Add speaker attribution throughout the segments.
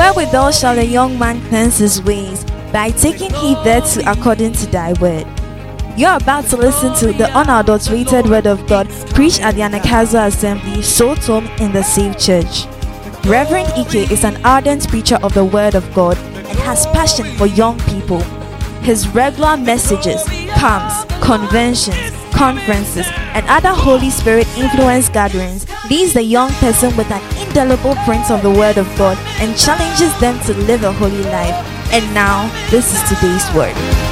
Speaker 1: Wherewithal shall a young man cleanse his ways? By taking heed thereto according to thy word. You're about to listen to the unadulterated word of God preached at the Anagkazo Assembly, Soul Home in the Saved Church. Reverend Ike is an ardent preacher of the word of God and has passion for young people. His regular messages, camps, conventions, conferences, and other Holy Spirit influence gatherings leaves the young person with an indelible print of the word of God and challenges them to live a holy life. And now, this is today's word.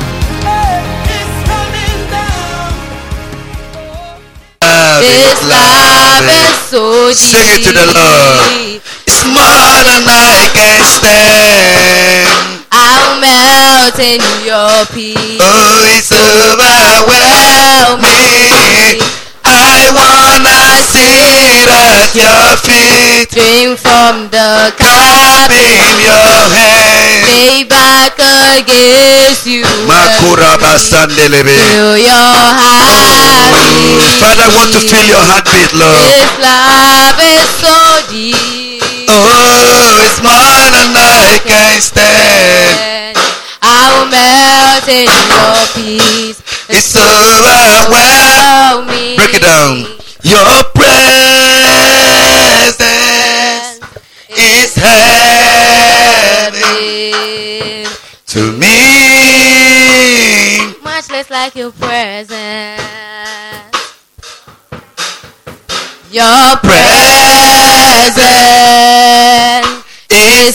Speaker 2: This love is so deep.
Speaker 3: Sing it to the Lord. It's more than I can stand.
Speaker 2: I'll melt in your peace.
Speaker 3: Oh, it's overwhelming. I wanna sit at your feet.
Speaker 2: Drink from the cup
Speaker 3: In your hand.
Speaker 2: lay back against you.
Speaker 3: Makuraba Sandelebe.
Speaker 2: Feel your heartbeat.
Speaker 3: Father, I want to feel your heartbeat, Lord.
Speaker 2: This love is so deep.
Speaker 3: Oh, it's more than I can stand.
Speaker 2: I'll melt in your peace.
Speaker 3: It's overwhelming. Break it down. Your presence is heaven to me.
Speaker 2: Much less like your presence. Your presence is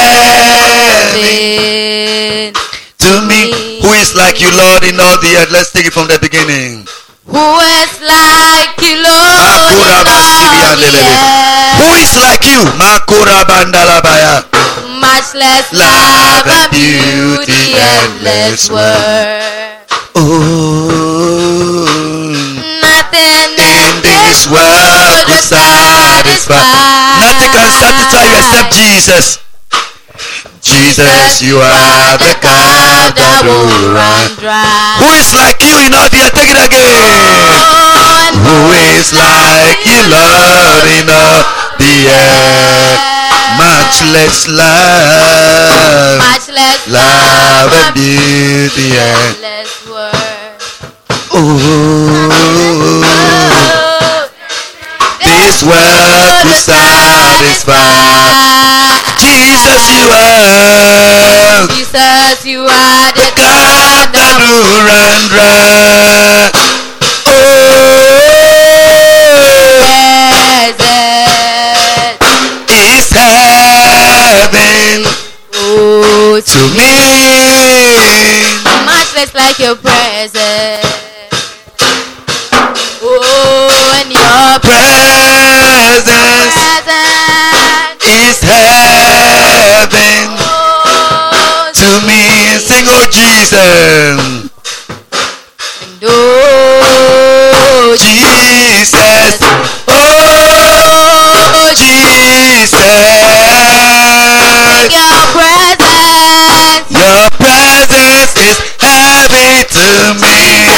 Speaker 2: heaven
Speaker 3: To me, who is like you, Lord, in all the earth? Let's take it from the beginning.
Speaker 2: Who is like you, Lord? In all the earth?
Speaker 3: Who is like you? Makura Bandalabaya.
Speaker 2: Much less love and beauty, endless word.
Speaker 3: Oh,
Speaker 2: Nothing
Speaker 3: in this world will satisfy. Nothing can satisfy you except Jesus. Jesus, you are the cup that will run. Who is like you in all the earth? Take it again. Who is like you, Lord, in all the earth? Much less love, love and beauty and
Speaker 2: endless word.
Speaker 3: oh, this world will satisfy. Jesus, you are
Speaker 2: Jesus, you are the
Speaker 3: God that will run dry.
Speaker 2: presence.
Speaker 3: It's heaven
Speaker 2: Oh,
Speaker 3: to me.
Speaker 2: much less like your presence. Oh, and your
Speaker 3: Presence
Speaker 2: presence.
Speaker 3: is heaven
Speaker 2: Oh,
Speaker 3: to me. Sing, oh Jesus.
Speaker 2: and oh,
Speaker 3: Jesus. Oh, Jesus.
Speaker 2: your presence.
Speaker 3: Your presence is heaven to me.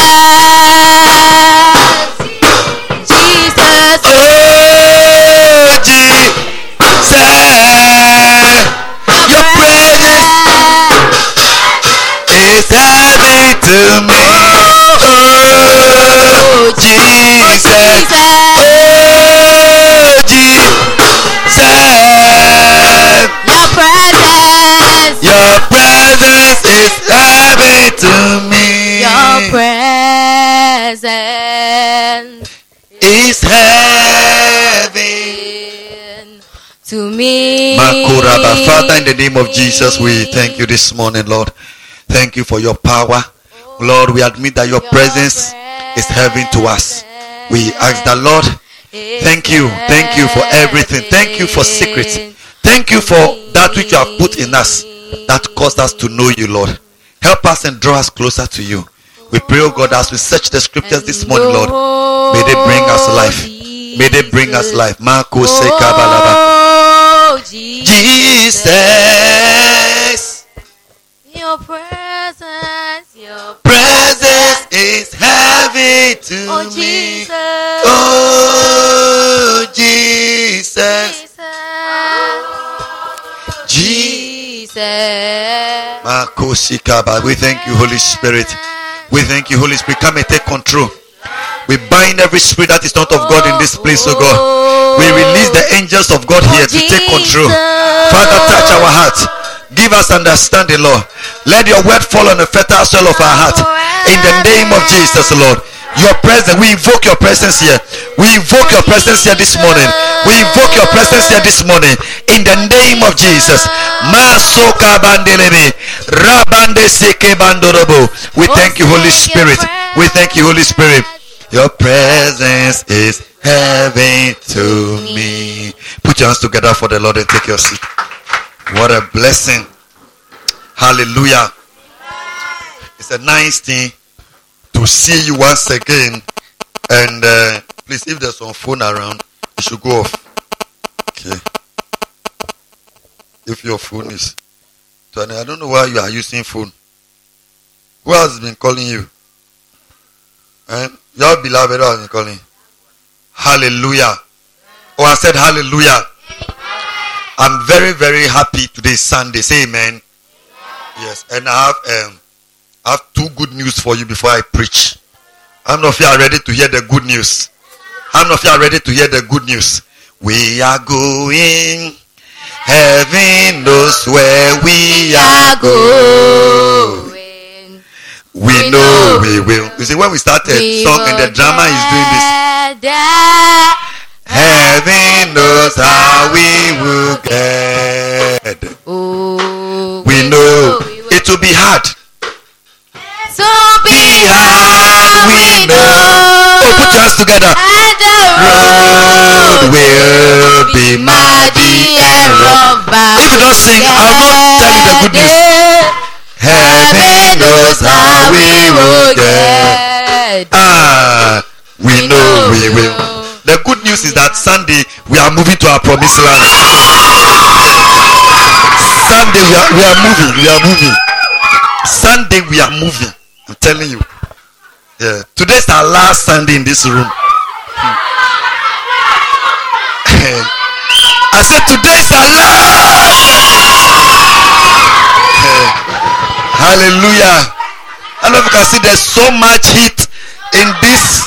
Speaker 2: Jesus,
Speaker 3: Oh, Jesus. Your presence is heaven to me. Oh, Jesus. Oh, Jesus.
Speaker 2: your presence.
Speaker 3: Your presence is heaven to me.
Speaker 2: Your presence
Speaker 3: is heaven
Speaker 2: to me.
Speaker 3: Makuraba. Father, in the name of Jesus, we thank you this morning, Lord. Thank you for your power. Lord, we admit that your presence is heaven to us. We ask the Lord, thank you for everything. Thank you for secrets. Thank you for that which you have put in us that caused us to know you, Lord. Help us and draw us closer to you. We pray, oh God, as we search the scriptures this morning, Lord, may they bring us life. May they bring us life. Marco Sekabalaba.
Speaker 2: Oh,
Speaker 3: Jesus.
Speaker 2: Your presence
Speaker 3: is heaven to
Speaker 2: oh,
Speaker 3: me.
Speaker 2: Jesus.
Speaker 3: Oh, Jesus.
Speaker 2: Jesus.
Speaker 3: We thank you, Holy Spirit. We thank you, Holy Spirit. Come and take control. We bind every spirit that is not of God in this place, oh God. We release the angels of God here to take control. Father, touch our hearts. Give us understanding, Lord. Let your word fall on the fertile soil of our heart. In the name of Jesus, Lord. Your presence, we invoke your presence here. We invoke your presence here this morning. We invoke your presence here this morning. In the name of Jesus. We thank you, Holy Spirit. We thank you, Holy Spirit. Your presence is heaven to me. Put your hands together for the Lord and take your seat. What a blessing. Hallelujah. It's a nice thing to see you once again. And please, if there's some phone around, it should go off. Okay. If your phone is... I don't know why you are using phone. Who has been calling you? Your beloved has been calling. Hallelujah. Oh, I said hallelujah. I'm very, very happy today is Sunday. Say amen. Yes, and I have two good news for you before I preach. How many of you are ready to hear the good news? How many of you are ready to hear the good news? We are going. Heaven knows where we are going. We know we will. You see, when we start a song and the drama is doing this. Heaven knows how we will get. We know it will be hard.
Speaker 2: So be hard, we know.
Speaker 3: Oh, put your hands together.
Speaker 2: And the road
Speaker 3: will be
Speaker 2: mighty and rough.
Speaker 3: If you don't sing, I'll not tell you the good news. Heaven knows how we will get. We know we will. The good news is that Sunday we are moving to our promised land. Sunday we are moving. Sunday we are moving. I'm telling you. Yeah. Today's our last Sunday in this room. I said today's our last. Hallelujah. I don't know if you can see there's so much heat in this.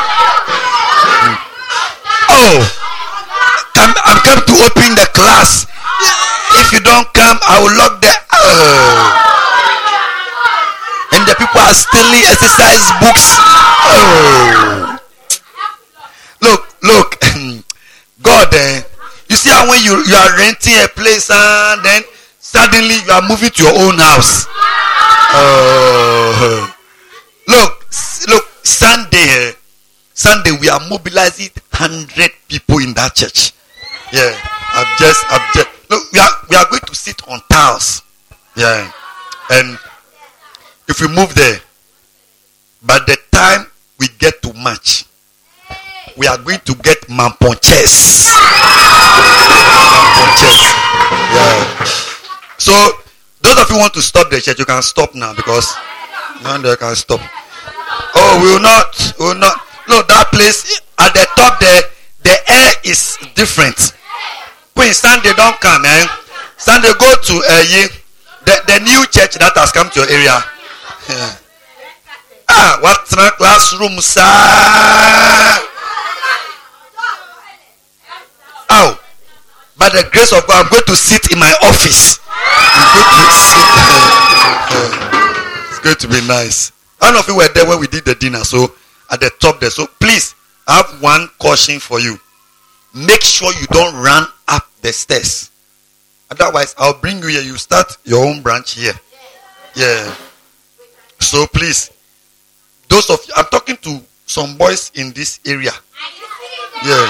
Speaker 3: I'm coming to open the class. If you don't come, I will lock the and the people are stealing exercise books. Look, God, you see how when you are renting a place and then suddenly you are moving to your own house. Look, Sunday we are mobilizing 100 people in that church. Yeah, I've just look, we are going to sit on tiles. Yeah, and if we move there, by the time we get to March, we are going to get mamponches. Yeah. So those of you who want to stop the church, you can stop now because none of you can stop. Oh, we will not. No, that place at the top there, the air is different. When Sunday don't come, Sunday go to the new church that has come to your area. Yeah. What's in the classroom, sir? By the grace of God, I'm going to sit in my office. It's going to be nice. I don't know if you were there when we did the dinner, so at the top there. So please, I have one caution for you. Make sure you don't run up the stairs. Otherwise, I'll bring you here. You start your own branch here. Yeah. So please, those of you, I'm talking to some boys in this area. Yeah.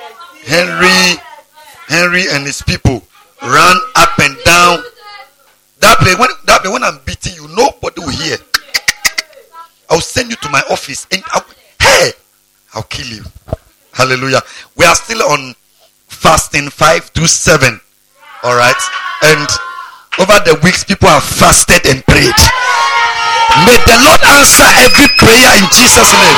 Speaker 3: Henry and his people run up and down. That place, when I'm beating you, nobody will hear. I'll send you to my office and I'll kill you. Hallelujah. We are still on fasting 5 to 7. All right. And over the weeks, people have fasted and prayed. May the Lord answer every prayer in Jesus' name.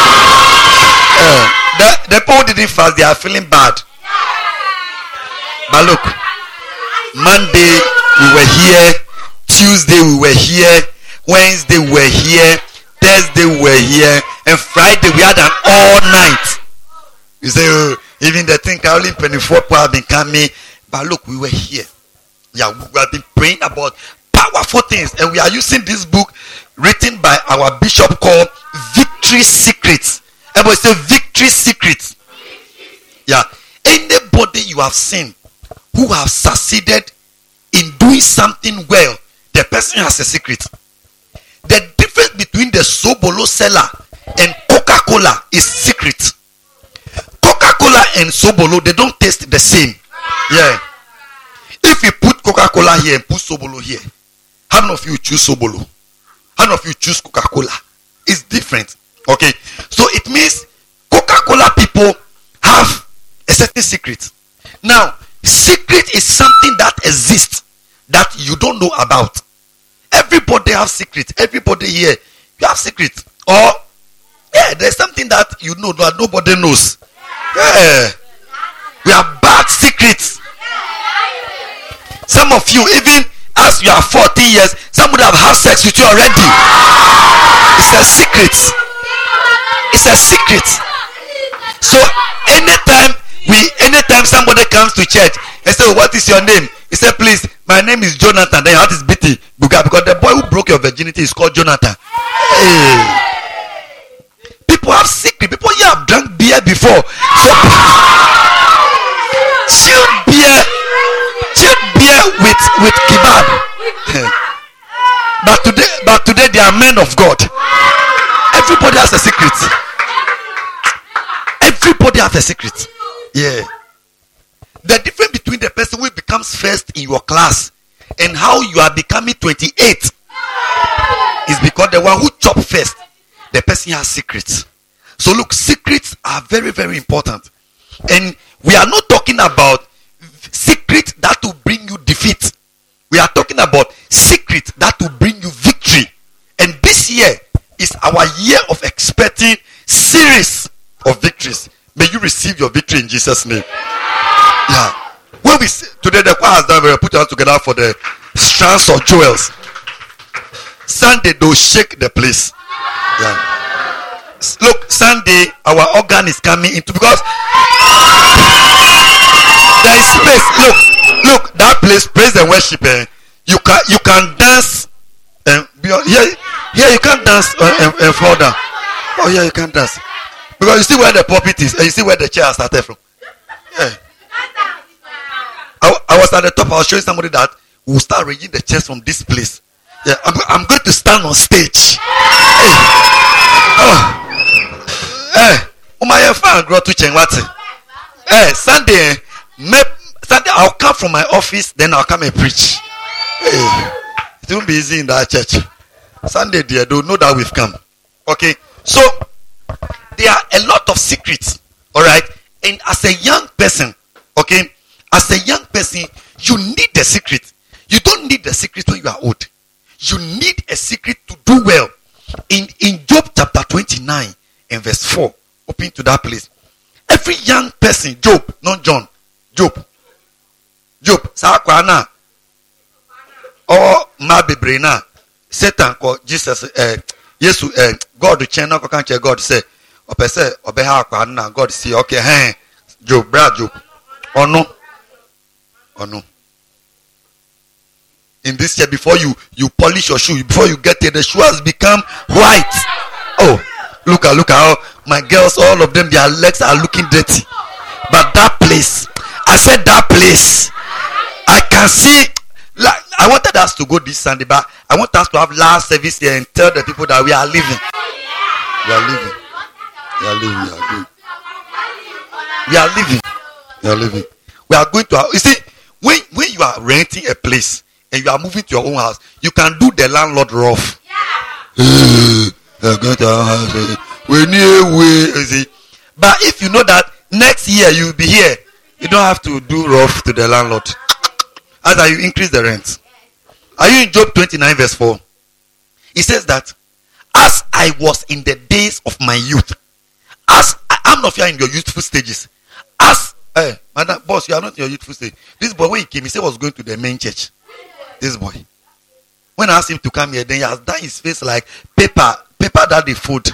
Speaker 3: The people didn't fast, they are feeling bad. But look, Monday we were here. Tuesday we were here. Wednesday we were here. Thursday we were here. And Friday we had an all night. You say, even the thing Caroline Pennyford have been coming. But look, we were here. Yeah, we have been praying about powerful things. And we are using this book written by our bishop called Victory Secrets. Everybody say Victory Secrets. Yeah. Anybody you have seen who have succeeded in doing something well, the person has a secret. The difference between the Sobolo seller and Coca-Cola is secret. Coca-Cola and Sobolo, they don't taste the same. Yeah. If you put Coca-Cola here and put Sobolo here, how many of you choose Sobolo? How many of you choose Coca-Cola? It's different. Okay. So it means Coca-Cola people have a certain secret. Now, secret is something that exists that you don't know about. Everybody has secret. Everybody here, you have secret. Or, yeah, there's something that you know that nobody knows. Yeah. We have bad secrets. Some of you, even as you are 14 years, some would have had sex with you already. It's a secret. It's a secret. So anytime somebody comes to church and say, "What is your name?" He said, "Please, my name is Jonathan." Then your heart is beating because the boy who broke your virginity is called Jonathan. Hey. People have secret. People here have drunk beer before. So chilled beer with kebab. but today they are men of God. Everybody has a secret. Everybody has a secret. Yeah. The difference between the person who becomes first in your class and how you are becoming 28 is because the one who chopped first, the person has secrets. So look, secrets are very, very important. And we are not talking about secret that will bring you defeat. We are talking about secret that will bring you victory. And this year is our year of expecting series of victories. May you receive your victory in Jesus' name. Yeah. When we today the choir has done, we put our hands together for the strands of jewels. Sunday they'll shake the place. Yeah. Look, Sunday our organ is coming into because there is space. Look, that place, praise and worship. You can dance. Here you can't dance and fall down. Oh yeah, you can't dance because you see where the pulpit is and you see where the chair started from. Yeah. I was at the top. I was showing somebody that will start arranging the chairs from this place. Yeah, I'm going to stand on stage. Sunday I'll come from my office, then I'll come and preach. It won't be easy in that church. Sunday, dear, don't know that we've come. Okay, so there are a lot of secrets. All right, and as a young person, okay, as a young person, you need the secret. You don't need the secret when you are old. You need a secret to do well. In Job chapter 29 and verse 4, open to that place. Every young person, Job, not John, Job, Sakwana, or Mabibrina, Satan called Jesus, God the channel, God say, Obeha, God see, okay, hey, Job, Job, or no. In this year, before you polish your shoe, before you get here, the shoe has become white. Oh, look at how my girls, all of them, their legs are looking dirty. But that place, I said that place, I can see. Like, I wanted us to go this Sunday, but I want us to have last service here and tell the people that we are living. We are living. We are living. We are living. We are living. We are going to. You see, when you are renting a place and you are moving to your own house, you can do the landlord rough. But if you know that next year you will be here, you don't have to do rough to the landlord. As you increase the rent. Are you in Job 29 verse 4? It says that as I was in the days of my youth, I'm not here in your youthful stages. Madam boss, you are not in your youthful stage. This boy when he came, he said he was going to the main church. This boy. When I asked him to come here, then he has done his face like paper that they food.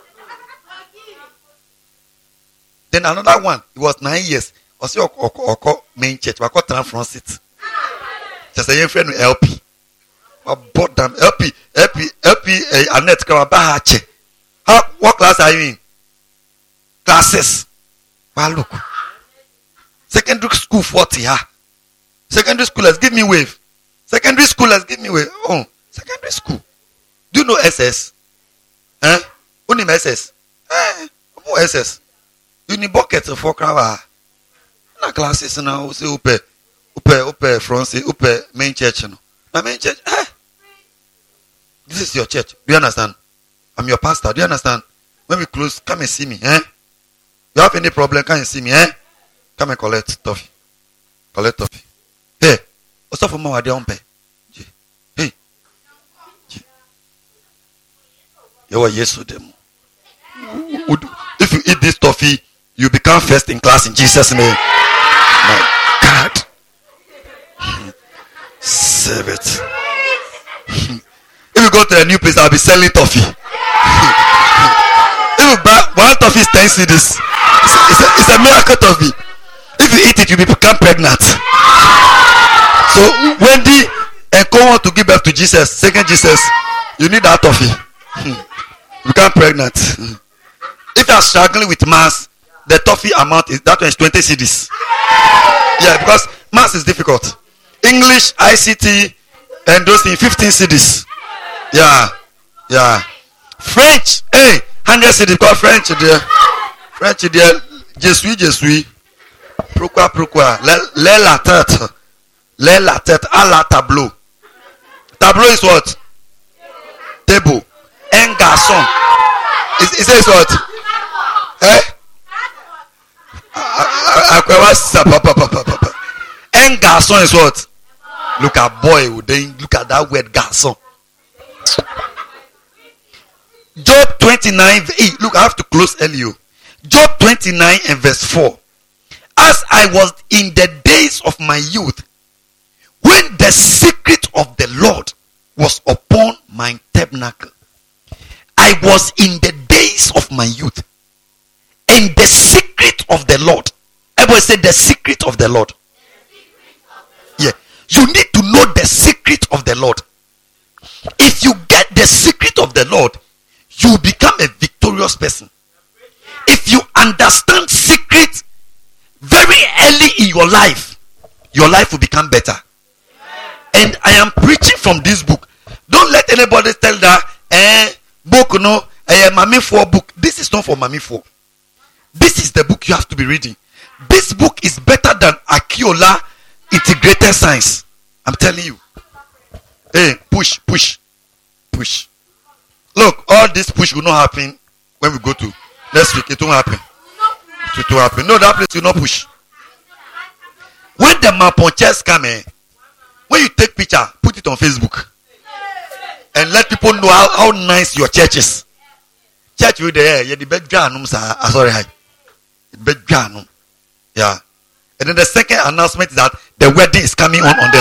Speaker 3: Then another one, it was 9 years. Also, main church. We got time from it. Just a young friend with LP. I bought them LP. Annette Karabahache. What class are you in? Classes. Well, look. Secondary school 40. Secondary school, let's give me wave. Secondary school, let's give me wave. Oh, secondary school. Do you know SS? Only SS. Who SS? You need buckets of 4 crowd. Na classes now. Say upe France. Upe main church. No, my main church. This is your church. Do you understand? I'm your pastor. Do you understand? When we close, come and see me. You have any problem? Come and see me. Come and collect toffee. Hey, what's up for my pay? Hey, you are yes to them. If you eat this toffee, you become first in class in Jesus' name. My God, save it. If you go to a new place, I'll be selling toffee. If you buy one toffee is 10 cedis. It's a miracle toffee. If you eat it, you become pregnant. So Wendy and Ko want to give birth to Jesus, second Jesus, you need that toffee. You become pregnant. If you are struggling with maths, the toffee amount is 20 cedis. Yeah, because maths is difficult. English, ICT, and those things 15 cedis. Yeah. French, 100 cedis because French there. Je suis. Pourquoi? Lais la tête à la tableau. Tableau is what? Table. Un garçon. It says what? Un garçon is what? Look at boy. Then look at that word garçon. Job 29. Look, I have to close earlier. Job 29 and verse 4. As I was in the days of my youth, when the secret of the Lord was upon my tabernacle. I was in the days of my youth, and the secret of the Lord. Everybody say the secret of the Lord. Yeah, you need to know the secret of the Lord. If you get the secret of the Lord, you become a victorious person. If you understand secret very early in your life will become better. And I am preaching from this book. Don't let anybody tell that book mommy for book. This is not for mommy for. This is the book you have to be reading. This book is better than Akiola Integrated Science. I'm telling you. Hey, push. Look, all this push will not happen when we go to next week. It won't happen. It won't happen. No, that place will not push. When the Maponches come in, when you take picture, put it on Facebook. And let people know how nice your church is. Church with the air, the background, sorry, the background. Yeah. And then the second announcement is that the wedding is coming on the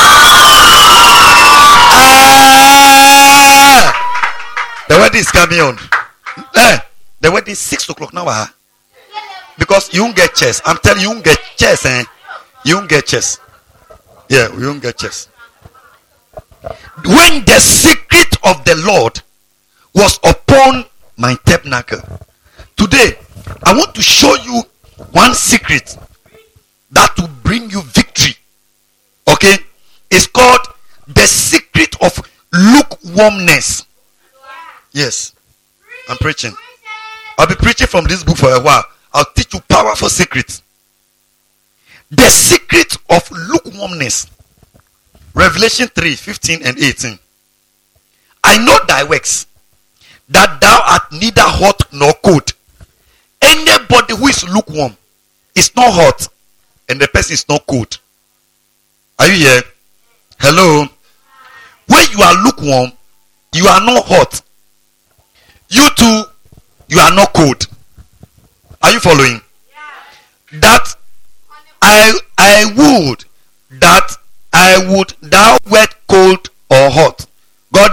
Speaker 3: 9th. The wedding is coming on. The wedding is 6 o'clock now. Because you won't get chairs. I'm telling you, you won't get chairs. You won't get chairs. Yeah, we won't get chairs. When the secret of the Lord was upon my tabernacle. Today, I want to show you one secret that will bring you victory. Okay? It's called the secret of lukewarmness. Yes. I'm preaching. I'll be preaching from this book for a while. I'll teach you powerful secrets. The secret of lukewarmness. Revelation 3:15 and 18. I know thy works, that thou art neither hot nor cold. Anybody who is lukewarm is not hot, and the person is not cold. Are you here? Hello? When you are lukewarm, you are not hot. You too, you are not cold. Are you following? That I would thou wert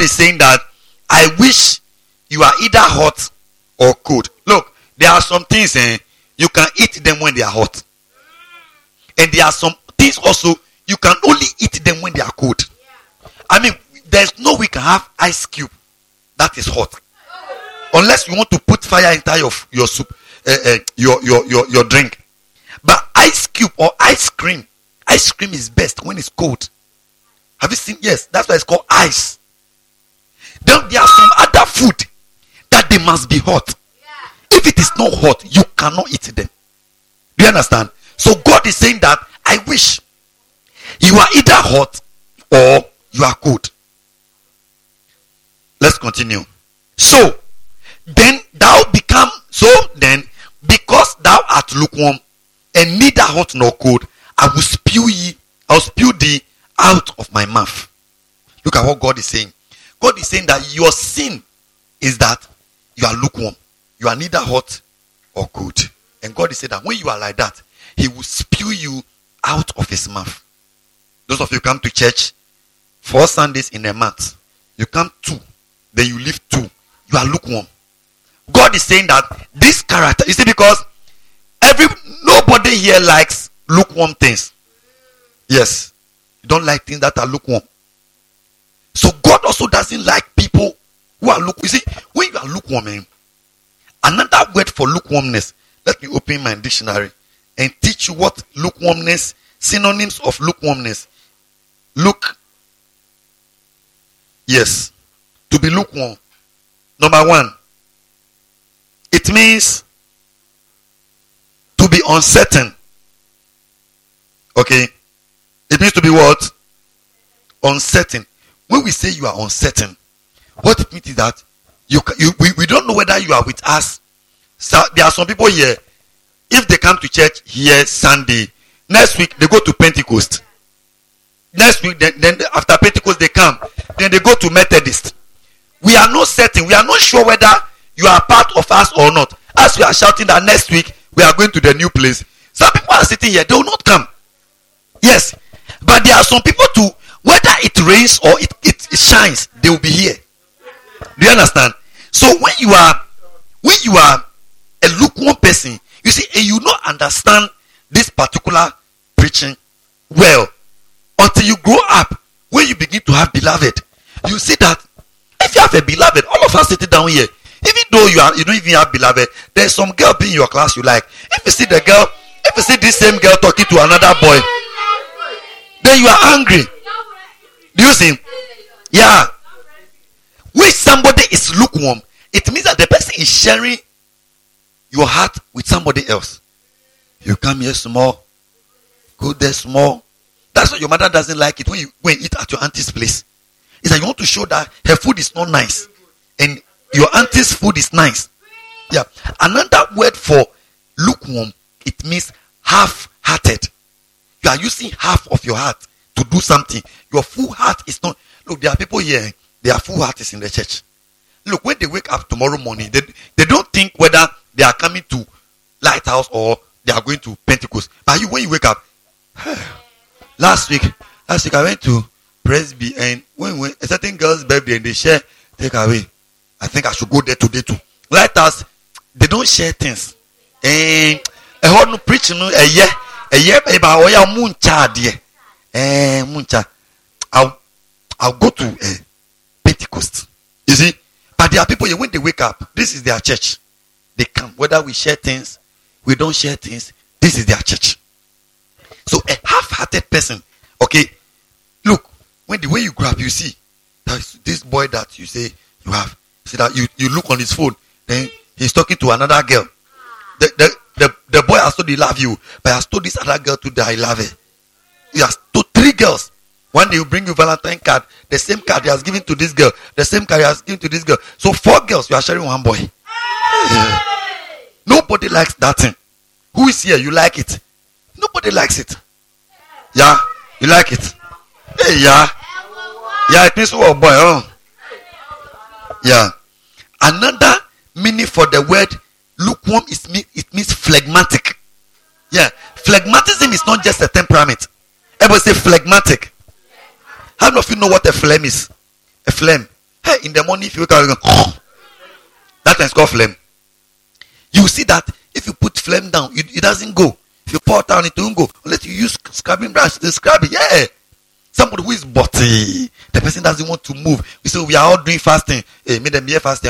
Speaker 3: is saying that I wish you are either hot or cold. Look, there are some things you can eat them when they are hot. And there are some things also you can only eat them when they are cold. I mean, there's no way we can have ice cube that is hot. Unless you want to put fire inside your soup, your drink. But ice cube or ice cream is best when it's cold. Have you seen? Yes, that's why it's called ice. Then there are some other food that they must be hot. If it is not hot, you cannot eat them. Do you understand? So God is saying that I wish you are either hot or you are cold. Let's continue. So then because thou art lukewarm and neither hot nor cold, I will spew thee out of my mouth. Look at what God is saying. God is saying that your sin is that you are lukewarm. You are neither hot or cold. And God is saying that when you are like that, He will spew you out of His mouth. Those of you come to church 4 Sundays in a month. You come 2, then you leave 2. You are lukewarm. God is saying that this character, you see, because nobody here likes lukewarm things. Yes. You don't like things that are lukewarm. So God also doesn't like people who are lukewarm. You see, when you are lukewarm, another word for lukewarmness, let me open my dictionary and teach you what lukewarmness, synonyms of lukewarmness. Yes, to be lukewarm. Number 1, it means to be uncertain. Okay, it means to be what? Uncertain. When we say you are uncertain, what it means is that we don't know whether you are with us. So there are some people here, if they come to church here Sunday, next week they go to Pentecost. Next week, then after Pentecost they come, then they go to Methodist. We are not certain. We are not sure whether you are part of us or not. As we are shouting that next week we are going to the new place, some people are sitting here, they will not come. Yes, but there are some people too, whether it rains or it shines, they will be here. Do you understand? So when you are a lukewarm person, you see, and you don't understand this particular preaching well until you grow up. When you begin to have beloved, you see that if you have a beloved, all of us sitting down here, even though you don't even have beloved, there's some girl in your class you like. If you see this same girl talking to another boy, then you are angry. Do you see? Yeah. When somebody is lukewarm, it means that the person is sharing your heart with somebody else. You come here small, go there small. That's why your mother doesn't like it when you go and eat at your auntie's place. It's like you want to show that her food is not nice and your auntie's food is nice. Yeah. Another word for lukewarm, it means half-hearted. You are using half of your heart to do something. Your full heart is not. Look, there are people here, they are full hearted in the church. Look, when they wake up tomorrow morning, they don't think whether they are coming to Lighthouse or they are going to Pentecost. But when you wake up, last week I went to Presby, and when a certain girl's birthday and they share take away, I think I should go there today too. Lighthouse, they don't share things. And I heard no preaching a year about muncha. I'll go to Pentecost. You see, but there are people here when they wake up, this is their church. They come, whether we share things, we don't share things, this is their church. So a half-hearted person, okay, look, when the way you grow up, you see that this boy that you say you have, see that you look on his phone, then he's talking to another girl. The boy has told he love you, but he has told this other girl too that I love her. He has told 3 girls. One day he will bring you Valentine card, the same card he has given to this girl, the same card he has given to this girl. So 4 girls, you are sharing one boy. Yeah. Nobody likes that thing. Who is here? You like it? Nobody likes it. Yeah, you like it. Hey, yeah, it means oh boy. Oh, yeah. Another meaning for the word lukewarm it means phlegmatic. Yeah, phlegmatism is not just a temperament. Everybody say phlegmatic. How many of you know what a phlegm is? A phlegm. Hey, in the morning, if you wake up, you go, that is called phlegm. You see that if you put phlegm down, it doesn't go. If you pour it down, it won't go. Unless you use scrubbing brush to scrub it. Yeah. Somebody who is body, the person doesn't want to move. We say we are all doing fasting. Hey, me them here fasting.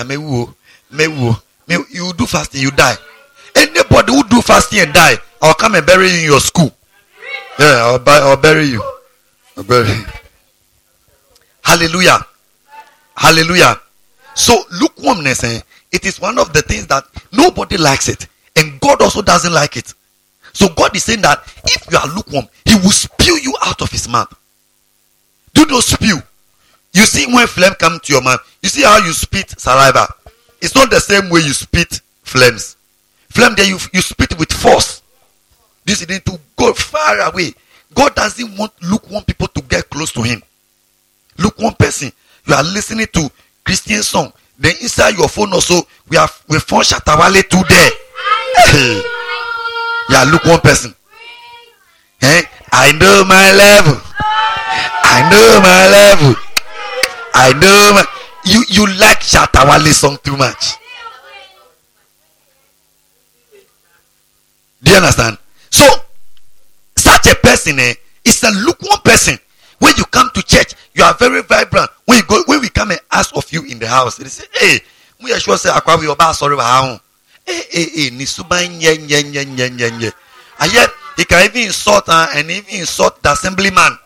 Speaker 3: You do fasting, you die. Anybody who do fasting and die, I'll come and bury you in your school. Yeah, I'll bury you. I'll bury you. Hallelujah. Hallelujah. So lukewarmness, it is one of the things that nobody likes it. And God also doesn't like it. So God is saying that if you are lukewarm, He will spew you out of His mouth. Do not spew. You see when phlegm comes to your mouth, you see how you spit saliva. It's not the same way you spit phlegms. Phlegm there you spit with force. This is to go far away. God doesn't want lukewarm people to get close to Him. Lukewarm person, you are listening to Christian song. Then inside your phone also, we found Shatawale today. Hey. You are lukewarm person. Hey, I know my level. I know my level. I know my... You like Shatawale song too much. Do you understand? So, such a person is a lukewarm person. When you come to church, you are very vibrant. When we come and ask of you in the house, they say, hey, we are sure say akwa we oba sorry ba. Hey, ni suban nye. And yet he can even insult and even insult the assemblyman.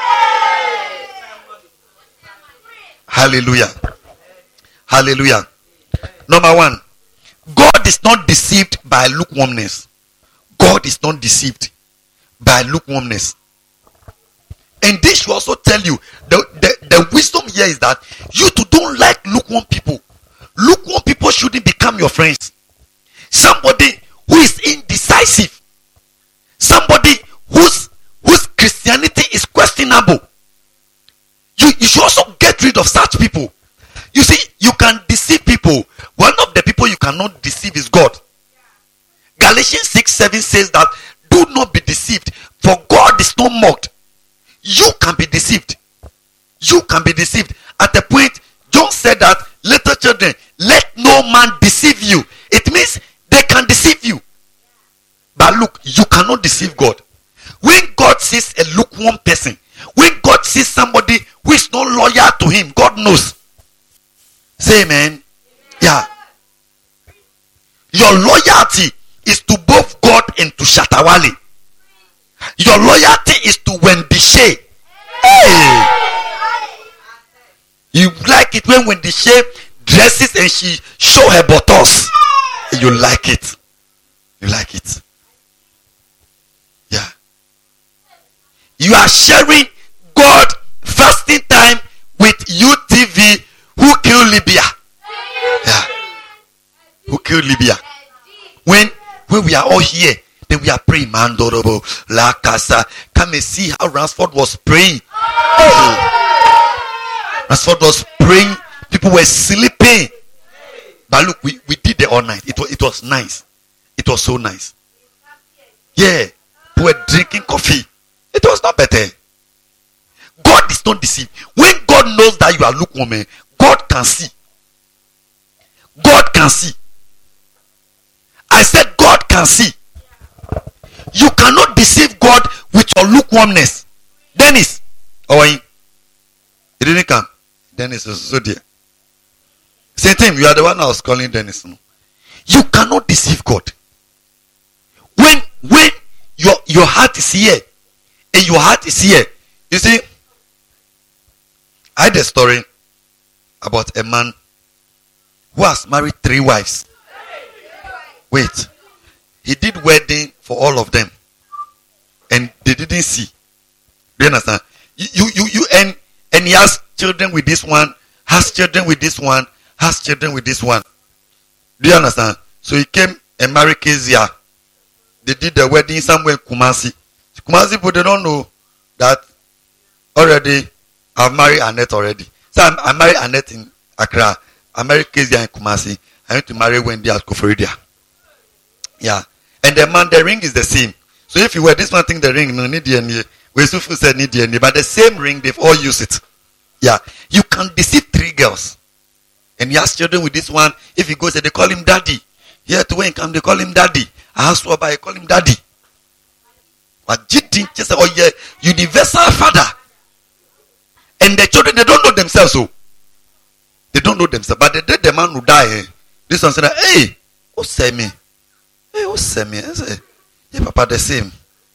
Speaker 3: Hallelujah. Hallelujah. Number one, God is not deceived by lukewarmness. God is not deceived by lukewarmness. And this should also tell you, the wisdom here is that you too don't like lukewarm people. Lukewarm people shouldn't become your friends. Somebody who is indecisive. Somebody whose Christianity is questionable. You should also get rid of such people. You see, you can deceive people. One of the people you cannot deceive is God. Galatians 6:7 says that do not be deceived, for God is not mocked. You can be deceived. You can be deceived. At the point, John said that, little children, let no man deceive you. It means they can deceive you. But look, you cannot deceive God. When God sees a lukewarm person, when God sees somebody who is not loyal to Him, God knows. Say amen. Yeah. Your loyalty is to both God and to Shatawale. Your loyalty is to Wendishe. Hey! You like it when Wendishe dresses and she show her buttocks. You like it. You like it. Yeah. You are sharing God fasting time with UTV who killed Libya. Yeah. Who killed Libya. When we are all here, then we are praying. Mandorobo, La Casa. Come and see how Ransford was praying. Ransford was praying. People were sleeping. But look, we did it all night. It was nice. It was so nice. Yeah. We were drinking coffee. It was not better. God is not deceived. When God knows that you are lukewarm, God can see. God can see. I said God can see. You cannot deceive God with your lukewarmness. Dennis. Oh, he didn't come. Dennis was so dear. Same thing. You are the one I was calling Dennis. No? You cannot deceive God. When your heart is here and your heart is here. You see, I had a story about a man who has married 3 wives. Wait. He did wedding for all of them. And they didn't see. Do you understand? You and he has children with this one, has children with this one, has children with this one. Do you understand? So he came and married Kezia. They did the wedding somewhere in Kumasi. Kumasi people, they don't know that already I've married Annette already. So I married Annette in Accra. I married Kezia in Kumasi. I went to marry Wendy at Koforidia. Yeah. And the ring is the same. So if you wear this one thing, the ring, no need DNA. We Sufu said need DNA, but the same ring, they've all used it. Yeah. You can deceive 3 girls. And he has children with this one. If he goes there, they call him daddy. Here to when come, they call him daddy. I call him daddy. But just oh yeah, universal father. And the children, they don't know themselves. So they don't know themselves. But the day the man will die, this one said, hey, who say me? Hey, who say me? I say, yeah, Papa, the same.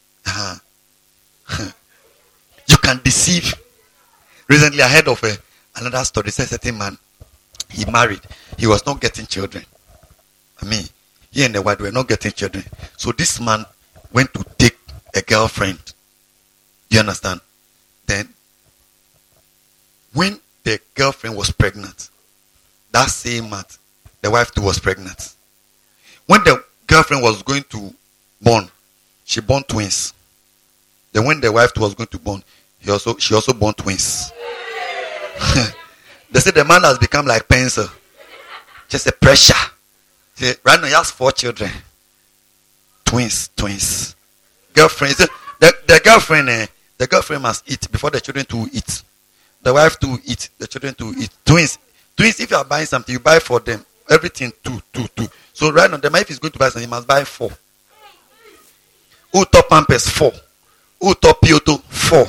Speaker 3: You can deceive. Recently, I heard of another story. Says a certain man, he married. He was not getting children. He and the wife were not getting children. So this man went to take a girlfriend. You understand? Then, when the girlfriend was pregnant, that same month, the wife too was pregnant. When the girlfriend was going to born, she born twins. Then when the wife too was going to born, she also born twins. They say the man has become like pencil. Just a pressure. See, right now he has 4 children. Twins. Girlfriend. The girlfriend must eat before the children to eat. The wife to eat, the children to eat. Twins, if you are buying something, you buy for them. Everything 2. So right now, the wife is going to buy something, he must buy 4. Who top Pampers? 4. Who top Pioto? 4.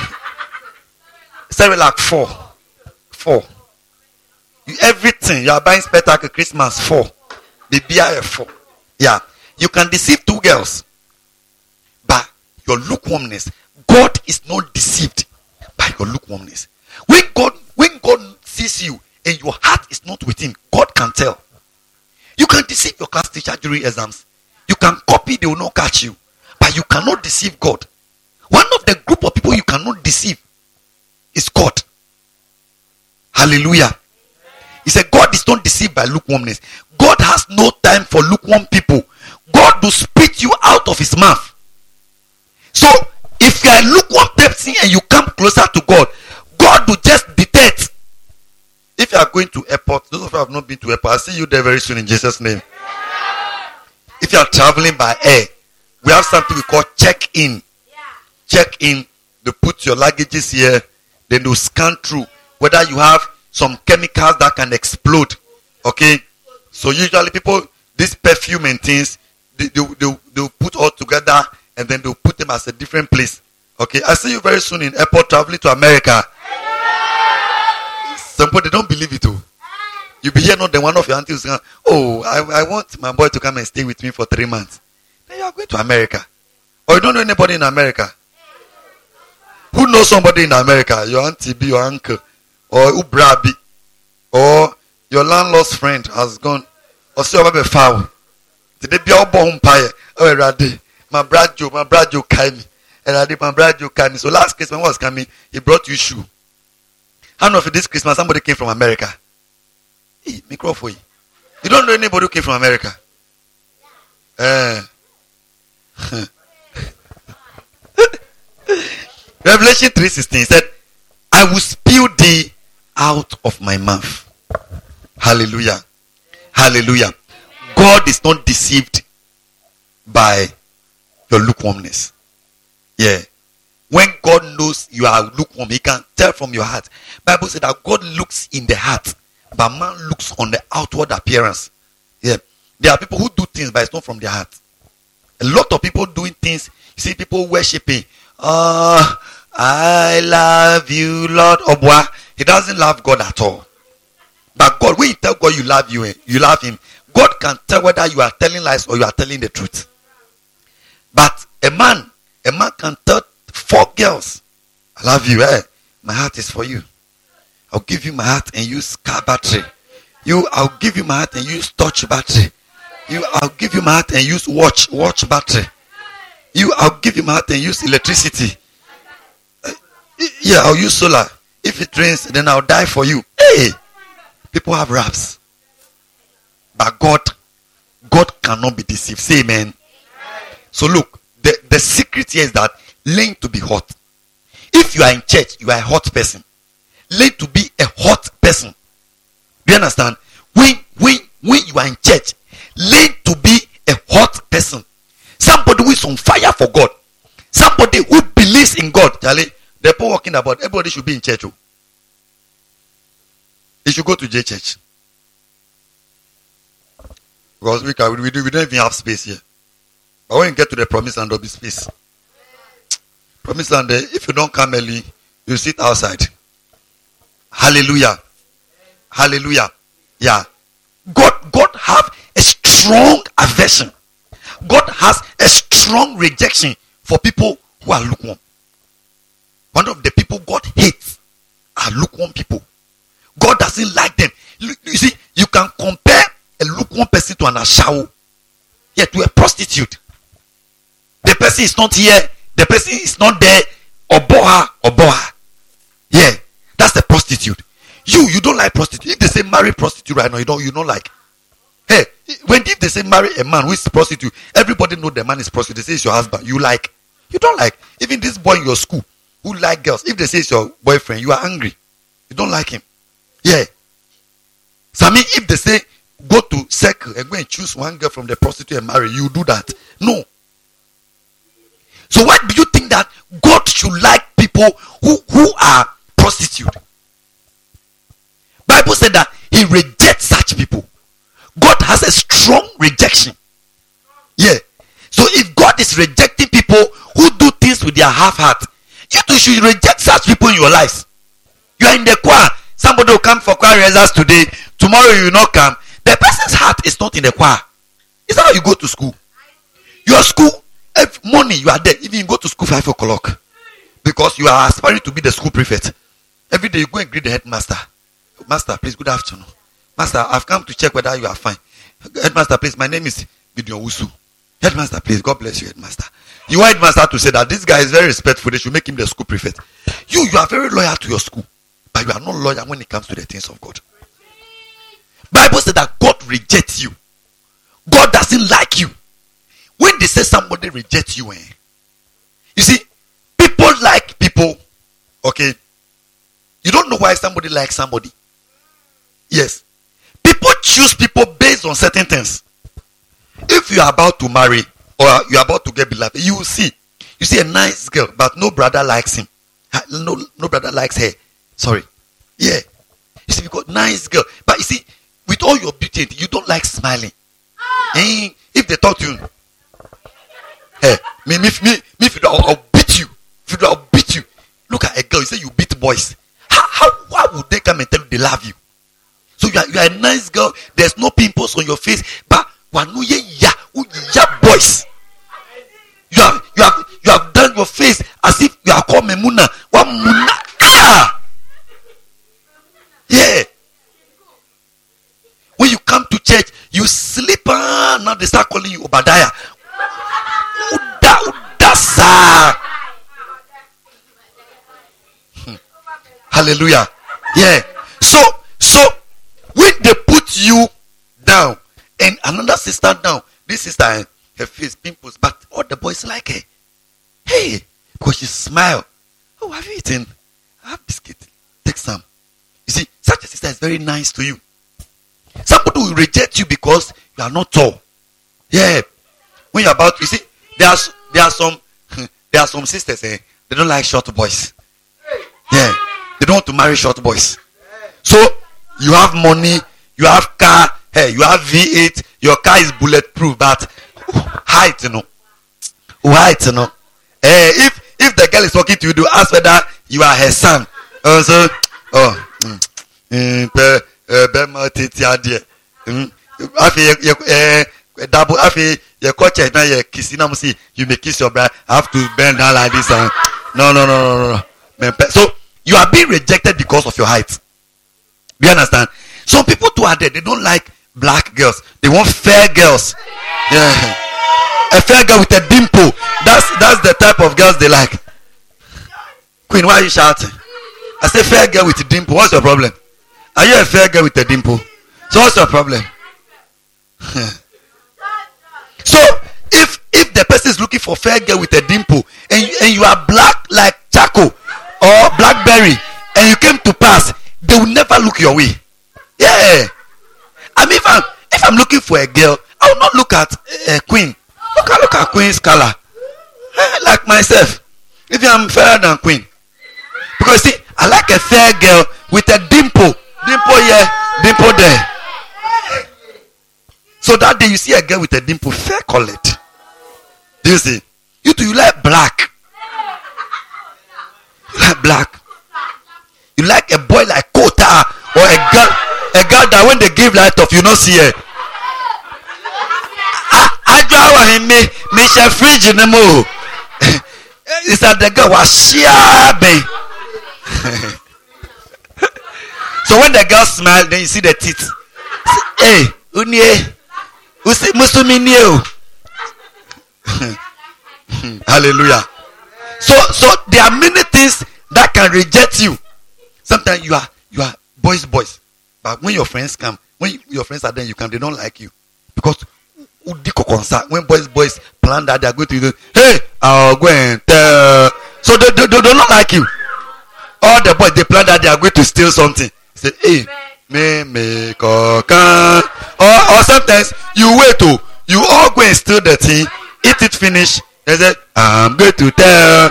Speaker 3: Cerelac 4. Everything. You are buying spectacle Christmas 4. The beer 4. Yeah. You can deceive 2 girls. But your lukewarmness, God is not deceived by your lukewarmness. When God sees you and your heart is not with him, God can tell. You can deceive your class teacher during exams. You can copy, they will not catch you. But you cannot deceive God. One of the group of people you cannot deceive is God. Hallelujah. He said God is not deceived by lukewarmness. God has no time for lukewarm people. God will spit you out of his mouth. So, if you are lukewarm person and you come closer to God, God will just detect. If you are going to airport, those of you who have not been to airport, I'll see you there very soon in Jesus' name. If you are traveling by air, we have something we call check-in. Check-in, they put your luggages here, then they'll scan through whether you have some chemicals that can explode. Okay? So usually people, this perfume and things, they'll put all together and then they'll put them as a different place. Okay? I'll see you very soon in airport traveling to America. Some people, they don't believe it too. You'll be here, not the one of your aunties saying, oh, I want my boy to come and stay with me for 3 months. Then you are going to America. Or you don't know anybody in America. Who knows somebody in America? Your auntie, your uncle, or Ubrabi, or your landlord's friend has gone. Or see over the foul. Did they be all born pie? Oh, Radi, my brother Joe came. And my brother Joe came. So last Christmas was coming, he brought you shoe. How know for this Christmas somebody came from America? Hey, microphone. You don't know anybody who came from America? Revelation 3:16 said, I will spew thee out of my mouth. Hallelujah. Hallelujah. God is not deceived by your lukewarmness. Yeah. When God knows you are lukewarm, he can tell from your heart. Bible said that God looks in the heart, but man looks on the outward appearance. Yeah. There are people who do things, but it's not from their heart. A lot of people doing things. You see people worshiping. I love you, Lord. Obwa. He doesn't love God at all. But God, when you tell God you love him, God can tell whether you are telling lies or you are telling the truth. But a man can tell 4 girls, I love you, my heart is for you. I'll give you my heart and use car battery. I'll give you my heart and use touch battery. I'll give you my heart and use watch battery. I'll give you my heart and use electricity. I'll use solar. If it rains, then I'll die for you. Hey, people have raps. But God cannot be deceived. Say amen. So look, the secret here is that learn to be hot. If you are in church, you are a hot person. Learn to be a hot person. Do you understand? When you are in church, learn to be a hot person. Somebody who is on fire for God. Somebody who believes in God. Charlie, the people walking about, everybody should be in church. They should go to J church. Because we don't even have space here. But when you get to the promised land, there'll be space. Promised land, if you don't come early, you sit outside. Hallelujah. Hallelujah. Yeah. God have a strong aversion. God has a strong rejection for people who are lukewarm. One of the people God hates are lukewarm people. God doesn't like them. You see, you can compare a lukewarm person to an ashawo. Yeah, to a prostitute. The person is not here. The person is not there. Oboha. Yeah, that's the prostitute. You don't like prostitute. If they say marry prostitute right now, you don't like. Hey, if they say marry a man who is prostitute, everybody know the man is prostitute. They say it's your husband. You like. You don't like. Even this boy in your school who like girls, if they say it's your boyfriend, you are angry. You don't like him. Yeah. So I mean, if they say go to circle and go and choose one girl from the prostitute and marry, you do that. No. So why do you think that God should like people who are prostitute? Bible said that he rejects such people. God has a strong rejection. Yeah. So if God is rejecting people who do things with their half heart, you too should reject such people in your lives. You are in the choir. Somebody will come for choir rehearsals today. Tomorrow you will not come. The person's heart is not in the choir. It's how you go to school. Your school, every morning you are there. Even you go to school 5 o'clock. Because you are aspiring to be the school prefect. Every day you go and greet the headmaster. Master, please, good afternoon. Master, I've come to check whether you are fine. Headmaster, please, my name is Gideon Wusu. Headmaster, please, God bless you, headmaster. You want headmaster to say that this guy is very respectful. They should make him the school prefect. You are very loyal to your school. But you are not loyal when it comes to the things of God. Bible said that God rejects you. God doesn't like you. When they say somebody rejects you, you see, people like people. Okay. You don't know why somebody likes somebody. Yes. People choose people based on certain things. If you are about to marry or you are about to get beloved, you will see. You see a nice girl, but no brother likes him. No brother likes her. Sorry. Yeah. You see, because nice girl. But you see, with all your beauty, you don't like smiling. If they talk to you, hey, I'll beat you. I'll beat you. Look at a girl, you say you beat boys. Why would they come and tell you they love you? So you are a nice girl. There's no pimples on your face, but boys. You have done your face as if you are called Memuna. Yeah. When you come to church, you sleep. Now they start calling you Obadiah. Udasa. Hallelujah. Yeah. So when they put you down and another sister down, this sister her face pimples, but all the boys like her. Hey, because she smile. Oh, have you eaten? I have biscuit. Take some. You see, such a sister is very nice to you. Somebody will reject you because you are not tall. Yeah. When you're about, you see, there are some sisters, they don't like short boys. Yeah. They don't want to marry short boys. So you have money, you have car, hey, you have V8, your car is bulletproof, but height, if the girl is talking to you, do ask whether you are her son. You may kiss your brother. I have to bend down like this. No. So you are being rejected because of your height. Do you understand? Some people too are there. They don't like black girls. They want fair girls. Yeah. A fair girl with a dimple. That's the type of girls they like. Queen, why are you shouting? I say fair girl with a dimple. What's your problem? Are you a fair girl with a dimple? So what's your problem? So if the person is looking for fair girl with a dimple and you are black like Chaco or Blackberry and you came to pass, they will never look your way. Yeah. I mean, if I'm looking for a girl, I will not look at a queen. Look at queen's color. Like myself. If I'm fairer than queen. Because see, I like a fair girl with a dimple. Dimple here, dimple there. So that day you see a girl with a dimple, fair call it. Do you see? You like black. You like black. You like a boy like Kota or a girl that when they give light off, you not see her. I draw me share fridge in the mo. It's that the girl was shabbing. So when the girl smile, then you see the teeth. Hey, unye, usi musuminio. Hallelujah. So there are many things that can reject you. Sometimes you are boys, but when your friends come, when your friends are there, they don't like you because when boys plan that they are going to do, hey, I'll go and tell. So they don't like you. All the boys they plan that they are going to steal something. Say, hey, me coca. Or sometimes you wait to you all go and steal the thing, eat it finish. They say, I'm going to tell.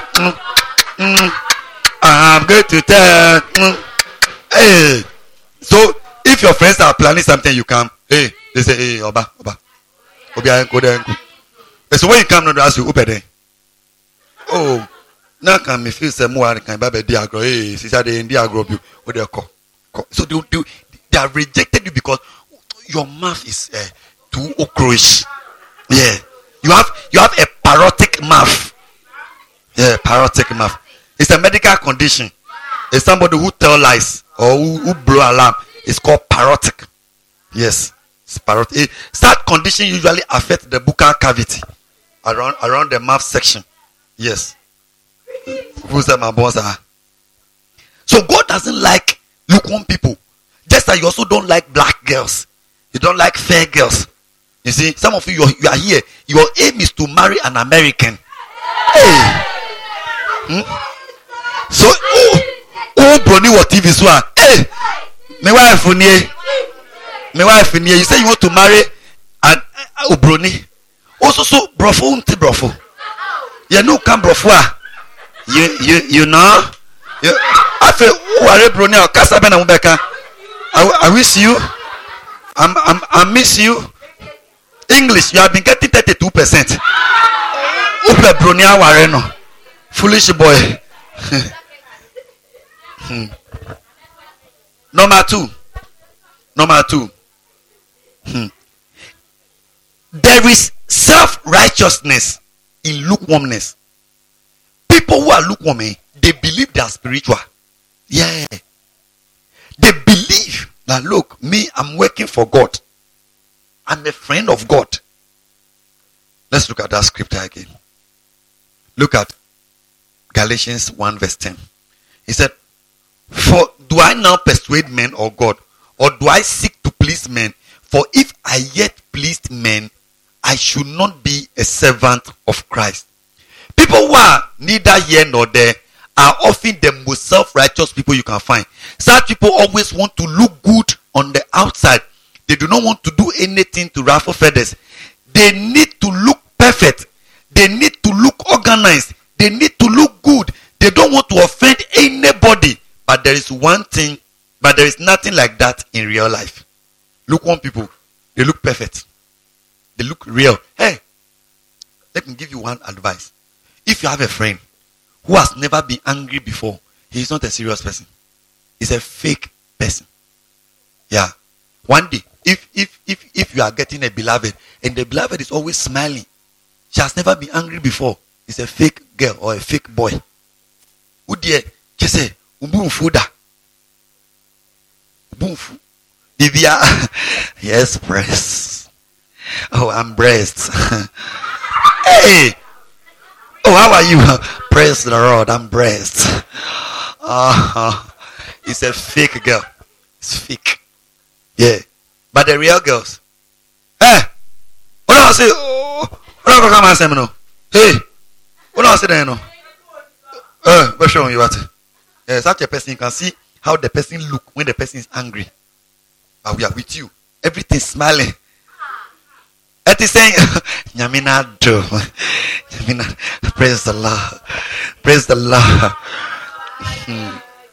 Speaker 3: I'm going to tell. Hey. So if your friends are planning something, you come. Hey, they say, hey, Oba. So when you come, they ask you, Upede. Oh, now can me feel some more. Can be diagro. Hey, sister, they in diagro you. What they call? So they are rejected you because your mouth is too okroish. Yeah, you have a parrotic mouth. Yeah, parrotic mouth. It's a medical condition. It's somebody who tell lies or who blow alarm. It's called parrotic. Yes, it's parrotic. That condition usually affects the buccal cavity around the mouth section. Yes. Who's that, my boss? So God doesn't like lukewarm people. Just like you also don't like black girls. You don't like fair girls. You see, some of you are here. Your aim is to marry an American. Hey. So, Brony, what TV is one? Hey, my wife, you say you want to marry an Brony. Also, so brofo. You know, come brofo. You know. I feel worried, Brony. I wish you. I miss you. English, you have been getting 32%. Upe Bronia Wareno. Foolish boy. Number two. There is self-righteousness in lukewarmness. People who are lukewarm, they believe they are spiritual. Yeah. They believe that, look, me, I'm working for God. I'm a friend of God. Let's look at that scripture again. Look at Galatians 1 verse 10. He said, for do I now persuade men or God? Or do I seek to please men? For if I yet pleased men, I should not be a servant of Christ. People who are neither here nor there are often the most self-righteous people you can find. Such people always want to look good on the outside. They do not want to do anything to ruffle feathers. They need to look perfect. They need to look organized. They need to look good. They don't want to offend anybody. But there is nothing like that in real life. Lukewarm people, they look perfect. They look real. Hey, let me give you one advice. If you have a friend who has never been angry before, he is not a serious person. He's a fake person. Yeah. One day, if you are getting a beloved and the beloved is always smiling, she has never been angry before, it's a fake girl or a fake boy. Who dear, just say, Ubunfuda. Ubunfu. Divya, yes, breast. Oh, I'm breast. Hey, oh, how are you? Praise the Lord, I'm breast. It's a fake girl. It's fake. Yeah, but the real girls. Hey, what I say? What I come and say no? Hey, what I say then no? We're showing you what. Such a person, you can see how the person look when the person is angry. But we are with you. Everything smiling. It is saying, Yamina do. Praise the Lord. Praise the Lord.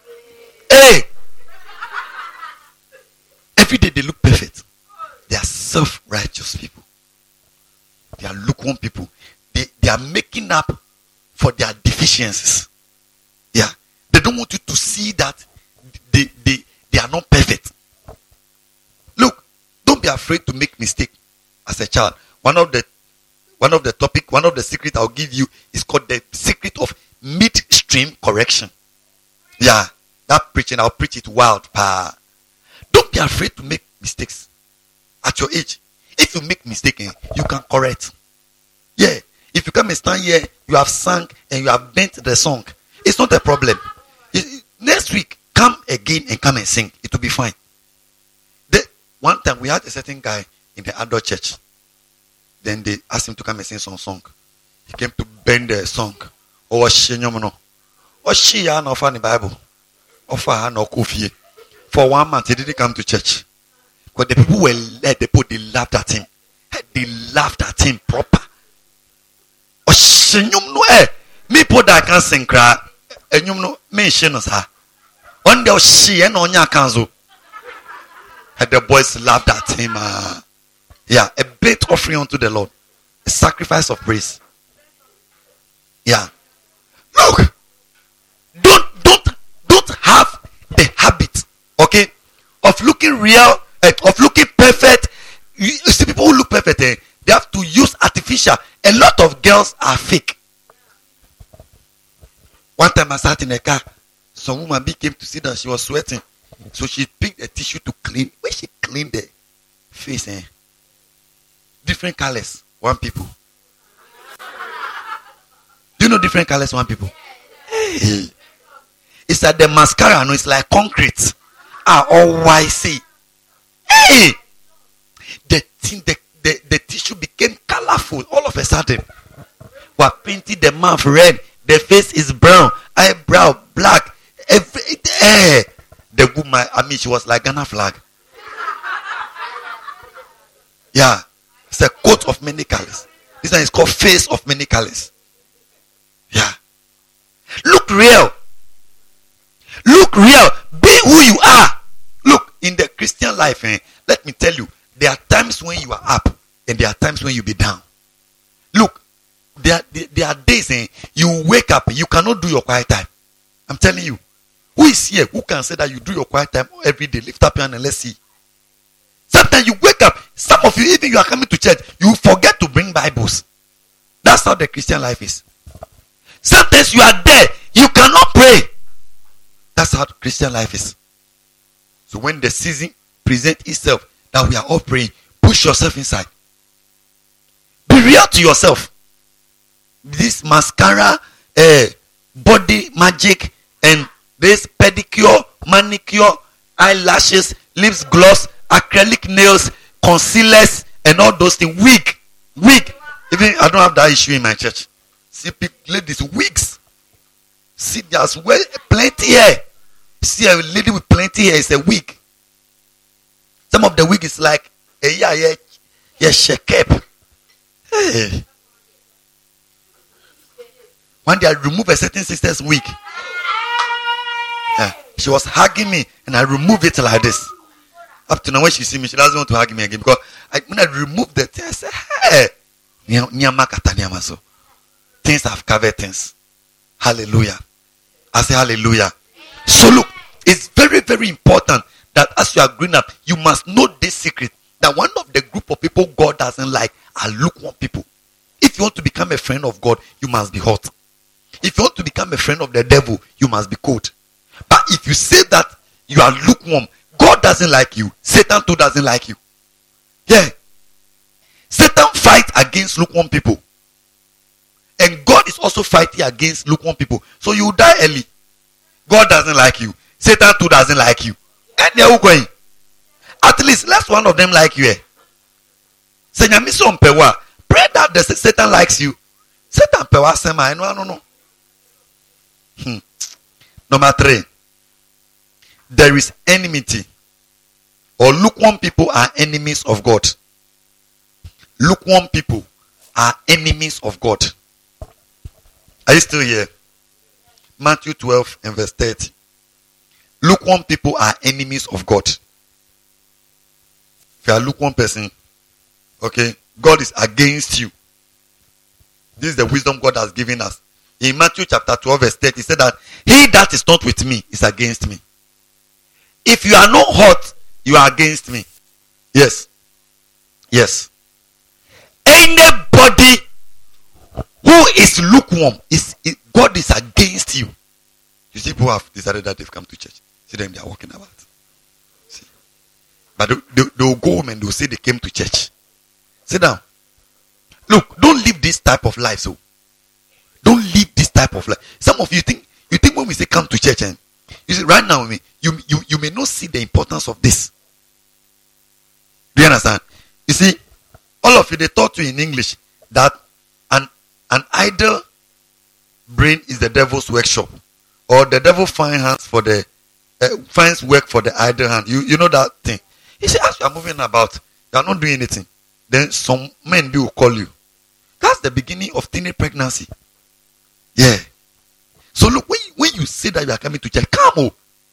Speaker 3: Hey. Every day they look perfect. They are self-righteous people. They are lukewarm people. They are making up for their deficiencies. Yeah. They don't want you to see that they are not perfect. Look, don't be afraid to make mistake as a child. One of the secret I'll give you is called the secret of midstream correction. Yeah. That preaching, I'll preach it wild. Don't be afraid to make mistakes at your age. If you make mistake, you can correct. Yeah. If you come and stand here, you have sung and you have bent the song. It's not a problem. Next week, come again and come and sing. It will be fine. One time we had a certain guy in the adult church. Then they asked him to come and sing some song. He came to bend the song. Oh, she no funny Bible. Offer no coffee. For 1 month, he didn't come to church. Because the people were led, they laughed at him. They laughed at him proper. Me put that can sing cry. And you know, me shenos her. One day she and on your council. And the boys laughed at him. Yeah, a great offering unto the Lord. A sacrifice of praise. Yeah. Look. Don't have the habit, okay, of looking real, of looking perfect. You see people who look perfect, they have to use artificial. A lot of girls are fake. One time I sat in a car, some woman came to see that she was sweating. So she picked a tissue to clean. When she cleaned the face, different colors, one people. Do you know different colors, one people? Hey. It's like the mascara, no, it's like concrete. All YC. Hey! The tissue became colorful all of a sudden. We painted the mouth red, the face is brown, eyebrow black. The woman, she was like Ghana flag. Yeah. It's a coat of many colors. This one is called face of many colors. Yeah. Look real. Look real. Be who you are. Look, in the Christian life, let me tell you, there are times when you are up and there are times when you be down. Look, there are days you wake up, you cannot do your quiet time. I'm telling you. Who is here who can say that you do your quiet time every day? Lift up your hand and let's see. Sometimes you wake up, some of you, even you are coming to church, you forget to bring Bibles. That's how the Christian life is. Sometimes you are there, you cannot pray. That's how Christian life is. So when the season presents itself that we are all praying, push yourself inside. Be real to yourself. This mascara, body magic, and this pedicure, manicure, eyelashes, lips gloss, acrylic nails, concealers, and all those things. Wig. Even I don't have that issue in my church. See ladies, wigs. See, there's plenty hair. See a lady with plenty hair is a wig. Some of the wig is like shekep. Hey. One day I removed a certain sister's wig. Yeah. She was hugging me and I removed it like this. Up to now when she see me, she doesn't want to hug me again because when I removed the thing, I said, hey, things have covered things. Hallelujah. I say hallelujah. So look, it's very, very important that as you are growing up, you must know this secret that one of the group of people God doesn't like are lukewarm people. If you want to become a friend of God, you must be hot. If you want to become a friend of the devil, you must be cold. But if you say that you are lukewarm, God doesn't like you. Satan too doesn't like you. Yeah. Satan fights against lukewarm people. And God is also fighting against lukewarm people. So you die early. God doesn't like you. Satan too doesn't like you. And they're going. At least let one of them like you. Pray that the Satan likes you. Satan pewa sema. I don't know. Number 3. There is enmity. Or lukewarm people are enemies of God. Lukewarm people are enemies of God. Are you still here? Matthew 12 and verse 30. Lukewarm people are enemies of God. If you are a lukewarm person, Okay? God is against you. This is the wisdom God has given us. In Matthew chapter 12 verse 30, he said that he that is not with me is against me. If you are not hot, you are against me. Yes. Yes. Anybody who is lukewarm, God is against you. You see, people have decided that they've come to church. See them, they are walking about. See. But they will go home and they will say they came to church. Sit down. Look, don't live this type of life. So, don't live this type of life. Some of you think when we say come to church, and you see right now, you may not see the importance of this. Do you understand? You see, all of you, they taught you in English that an idle brain is the devil's workshop, or the devil finds work for the idle hand. You know that thing. You see, as you are moving about, you are not doing anything. Then some men will call you. That's the beginning of teenage pregnancy. Yeah. So look, when you say that you are coming to church, come.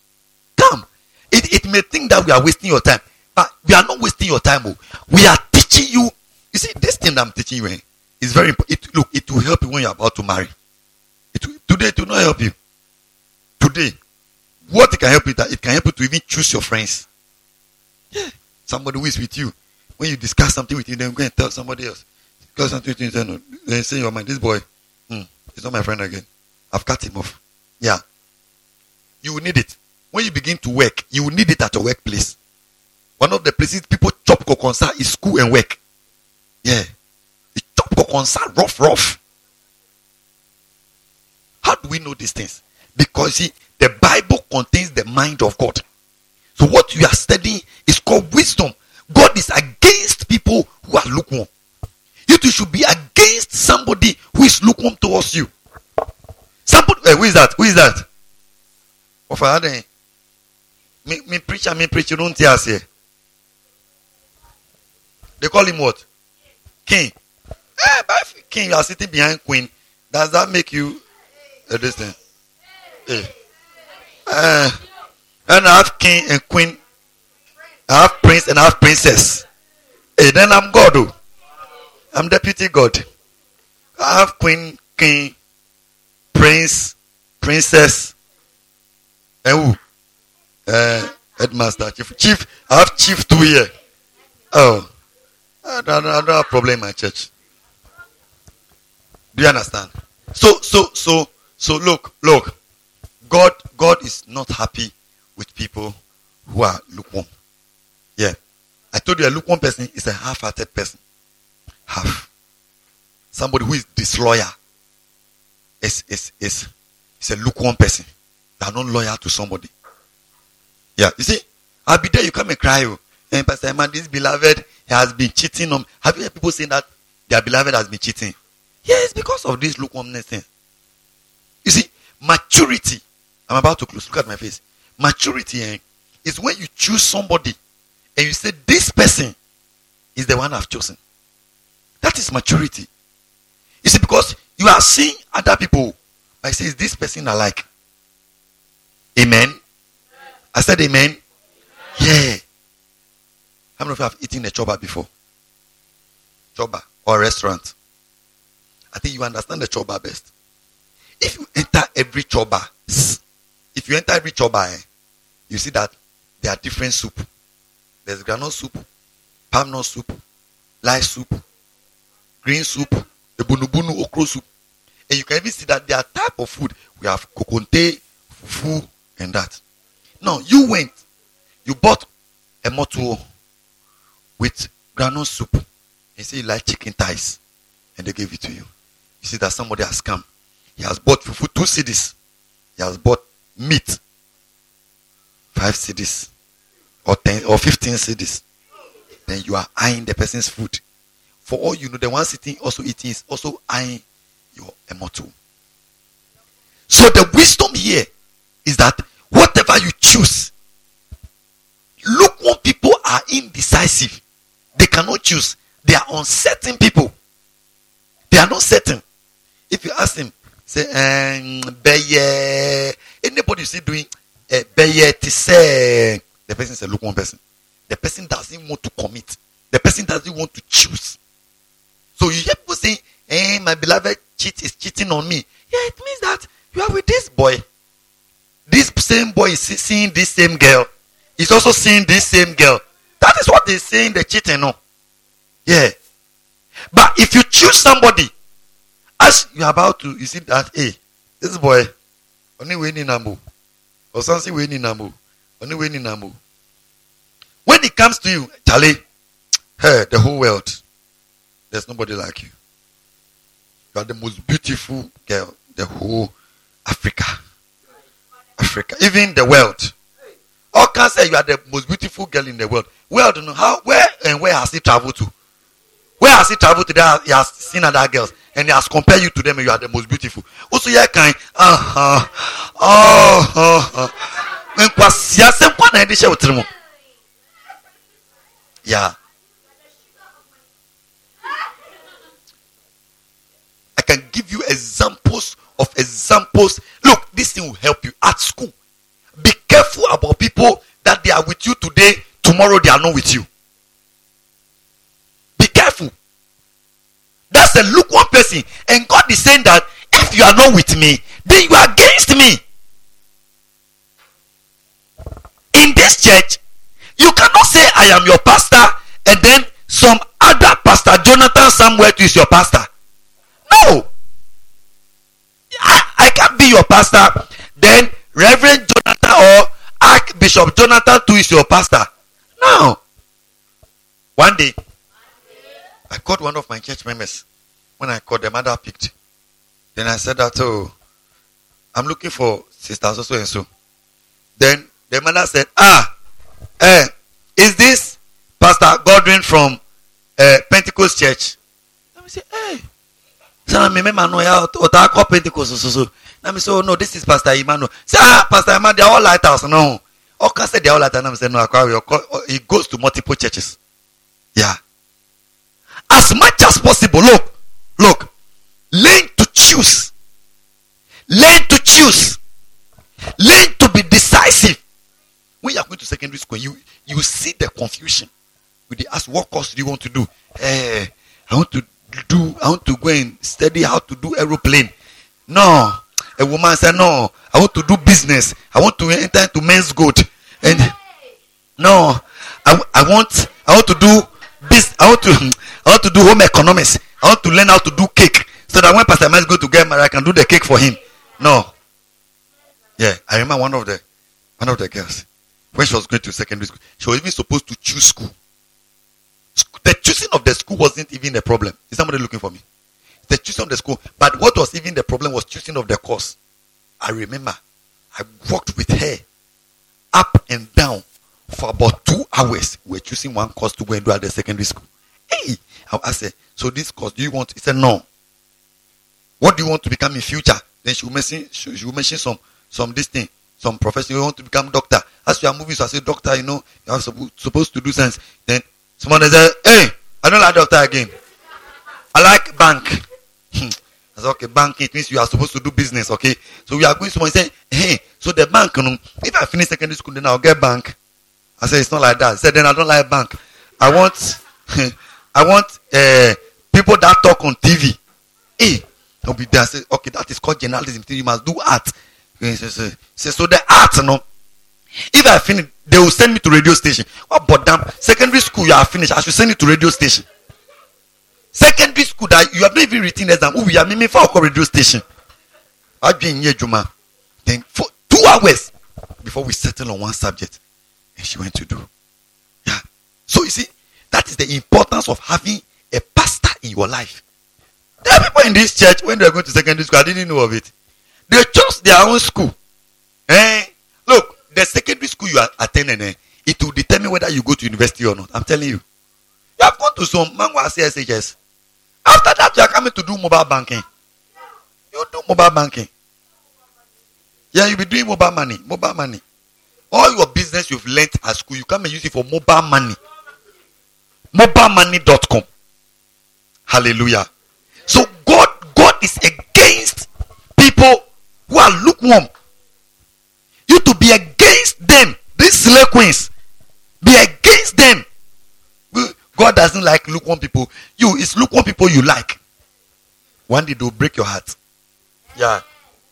Speaker 3: It may think that we are wasting your time, but we are not wasting your time. We are teaching you. You see, this thing that I'm teaching you is very important. It will help you when you are about to marry. Today, it will not help you. Today, what it can help you, that it can help you to even choose your friends. Yeah. Somebody who is with you. When you discuss something with you, then go and tell somebody else. Discuss something with you, then say in your mind, this boy, he's not my friend again. I've cut him off. Yeah. You will need it. When you begin to work, you will need it at your workplace. One of the places people chop kokonsa is school and work. Yeah. You chop kokonsa rough. How do we know these things? Because see, the Bible contains the mind of God. So what you are studying is called wisdom. God is against people who are lukewarm. You too should be against somebody who is lukewarm towards you. Somebody, who is that? Who is that? Oh, Father, me preacher, you don't hear us here. They call him what? King. But king, you are sitting behind queen. Does that make you a distance? And I have king and queen. I have prince and I have princess. Then I'm God. I'm deputy God. I have queen, king, prince, princess, and who? Headmaster, chief. I have chief too here. Oh, I don't have a problem in my church. Do you understand? So look. God is not happy with people who are lukewarm. Yeah. I told you a lukewarm person is a half-hearted person. Half. Somebody who is disloyal is a lukewarm person. They are not loyal to somebody. Yeah. You see, I'll be there, you come and cry. And Pastor Emma, this beloved has been cheating on. Have you heard people saying that their beloved has been cheating? Yes, because of this lukewarmness thing. You see, maturity. I'm about to close. Look at my face. Maturity is when you choose somebody and you say, this person is the one I've chosen. That is maturity. You see, because you are seeing other people. I say, is this person I like? Amen. I said amen. Yeah. How many of you have eaten a choba before? Choba or a restaurant? I think you understand the choba best. If you enter every choba, you see that there are different soup. There's granite soup, palm nut soup, light soup, green soup, the bunu okro soup. And you can even see that there are type of food. We have kokonte, fufu, and that. Now, you bought a moto with granite soup. You say you like chicken thighs. And they gave it to you. You see that somebody has come. He has bought fufu 2 cedis. He has bought meat 5 cedis. Or 10 or 15 cedis. Then you are eyeing the person's food. For all you know, the one sitting also eating is also eyeing your emoto. So the wisdom here is that whatever you choose, lukewarm people are indecisive. They cannot choose. They are uncertain people. They are not certain. If you ask them, say, beye, anybody you see doing beye to say, the person is a lukewarm person. The person doesn't want to commit. The person doesn't want to choose. So you hear people saying, hey, my beloved is cheating on me. Yeah, it means that you are with this boy. This same boy is seeing this same girl. He's also seeing this same girl. That is what they're saying, they're cheating on. Yeah. But if you choose somebody, as you're about to, you see that, hey, this boy, only winning Namu. Or something winning Namu. Only winning Namu. When it comes to you, Charlie, hey, the whole world, there's nobody like you. You are the most beautiful girl, the whole Africa. Even the world. All can say you are the most beautiful girl in the world. Well, don't know how, where has he traveled to? Where has he traveled to that he has seen other girls and he has compared you to them and you are the most beautiful? Also, yeah, kind. Yeah. I can give you examples. Look, this thing will help you at school. Be careful about people that they are with you today, tomorrow they are not with you. Be careful. That's a lukewarm person. And God is saying that if you are not with me, then you are against me. In this church, you cannot say I am your pastor and then some other pastor, Jonathan somewhere is your pastor. No. I can't be your pastor. Then Reverend Jonathan or Archbishop Jonathan too is your pastor. No. One day, I called one of my church members. When I called, the mother picked. Then I said that, oh, I'm looking for sister so and so. Then the mother said, is this Pastor Godwin from Pentecost Church? Let me say, hey. So I remember no ya call Pentecost so. Let me say, oh no, this is Pastor Emmanuel. Say, Pastor Emmanuel, they are all lighthouse. No. Or can say they are all lighthouse. I say, no, he goes to multiple churches. Yeah. As much as possible, look, learn to choose. Learn to choose. Learn to be decisive. When you are going to secondary school, you see the confusion. They ask, what course do you want to do? I want to go and study how to do aeroplane. No. A woman said, no, I want to do business. I want to enter into men's good. And no, I want to do this. I want to do home economics. I want to learn how to do cake. So that when Pastor Man is going to get married, I can do the cake for him. No. Yeah, I remember one of the girls. When she was going to secondary school, she was even supposed to choose school. The choosing of the school wasn't even a problem. Is somebody looking for me? The choosing of the school. But what was even the problem was choosing of the course. I remember I walked with her up and down for about 2 hours. We were choosing one course to go and do at the secondary school. Hey, I said, so this course, do you want? He said, no. What do you want to become in future? Then she will mention some this thing. Some profession, you want to become doctor. As you are moving, so I say, doctor, you are supposed to do science. Then someone says, hey, I don't like doctor again. I like bank. I said, okay, bank, it means you are supposed to do business, okay? So we are going, someone say, hey, so the bank, if I finish secondary school, then I'll get bank. I said, it's not like that. I said, then I don't like bank. I want people that talk on TV. Hey, I'll be there. I said, okay, that is called journalism. You must do art. So the art, if I finish, they will send me to radio station. What but damn, secondary school you are finished, I should send you to radio station. Secondary school that you have not even written exam. We are meaning for a radio station. I've been here, Juma. Then for 2 hours before we settle on one subject, and she went to do. Yeah. So you see, that is the importance of having a pastor in your life. There are people in this church when they are going to secondary school, I didn't know of it. They chose their own school. Look, the secondary school you are attending, it will determine whether you go to university or not. I'm telling you. You have gone to some Mangwa CSHS. After that, you are coming to do mobile banking. You do mobile banking. Yeah, you'll be doing mobile money. Mobile money. All your business you've learned at school, you come and use it for mobile money. Mobilemoney.com. Hallelujah. So God is against people who are lukewarm. You to be against them. These slave queens. Be against them. God like lukewarm people. It's lukewarm people you like. One day they'll break your heart. Yeah.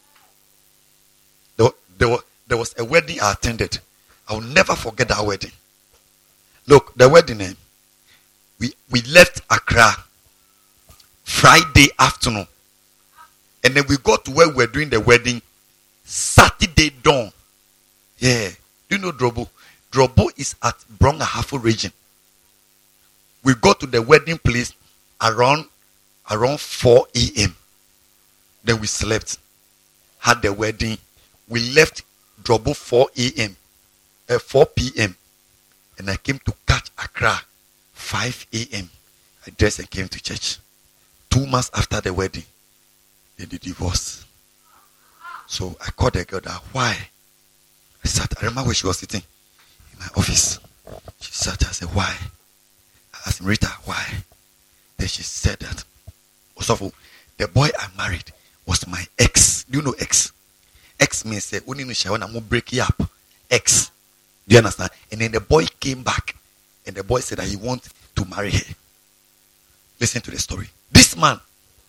Speaker 3: There was a wedding I attended. I will never forget that wedding. Look, the wedding, we left Accra Friday afternoon. And then we got to where we were doing the wedding Saturday dawn. Yeah. Do you know Drobo? Drobo is at Brong-Ahafo region. We got to the wedding place around 4 a.m. Then we slept. Had the wedding. We left Drobo 4 a.m. 4 p.m. And I came to catch Accra 5 a.m. I dressed and came to church. 2 months after the wedding, they did divorce. So I called the girl that, why? I remember where she was sitting in my office. She sat there and said, why? I asked Rita, why? Then she said that, also, the boy I married was my ex. Do you know ex? Ex means only no share when I'm breaking up. Ex. Do you understand? And then the boy came back and the boy said that he wants to marry her. Listen to the story. This man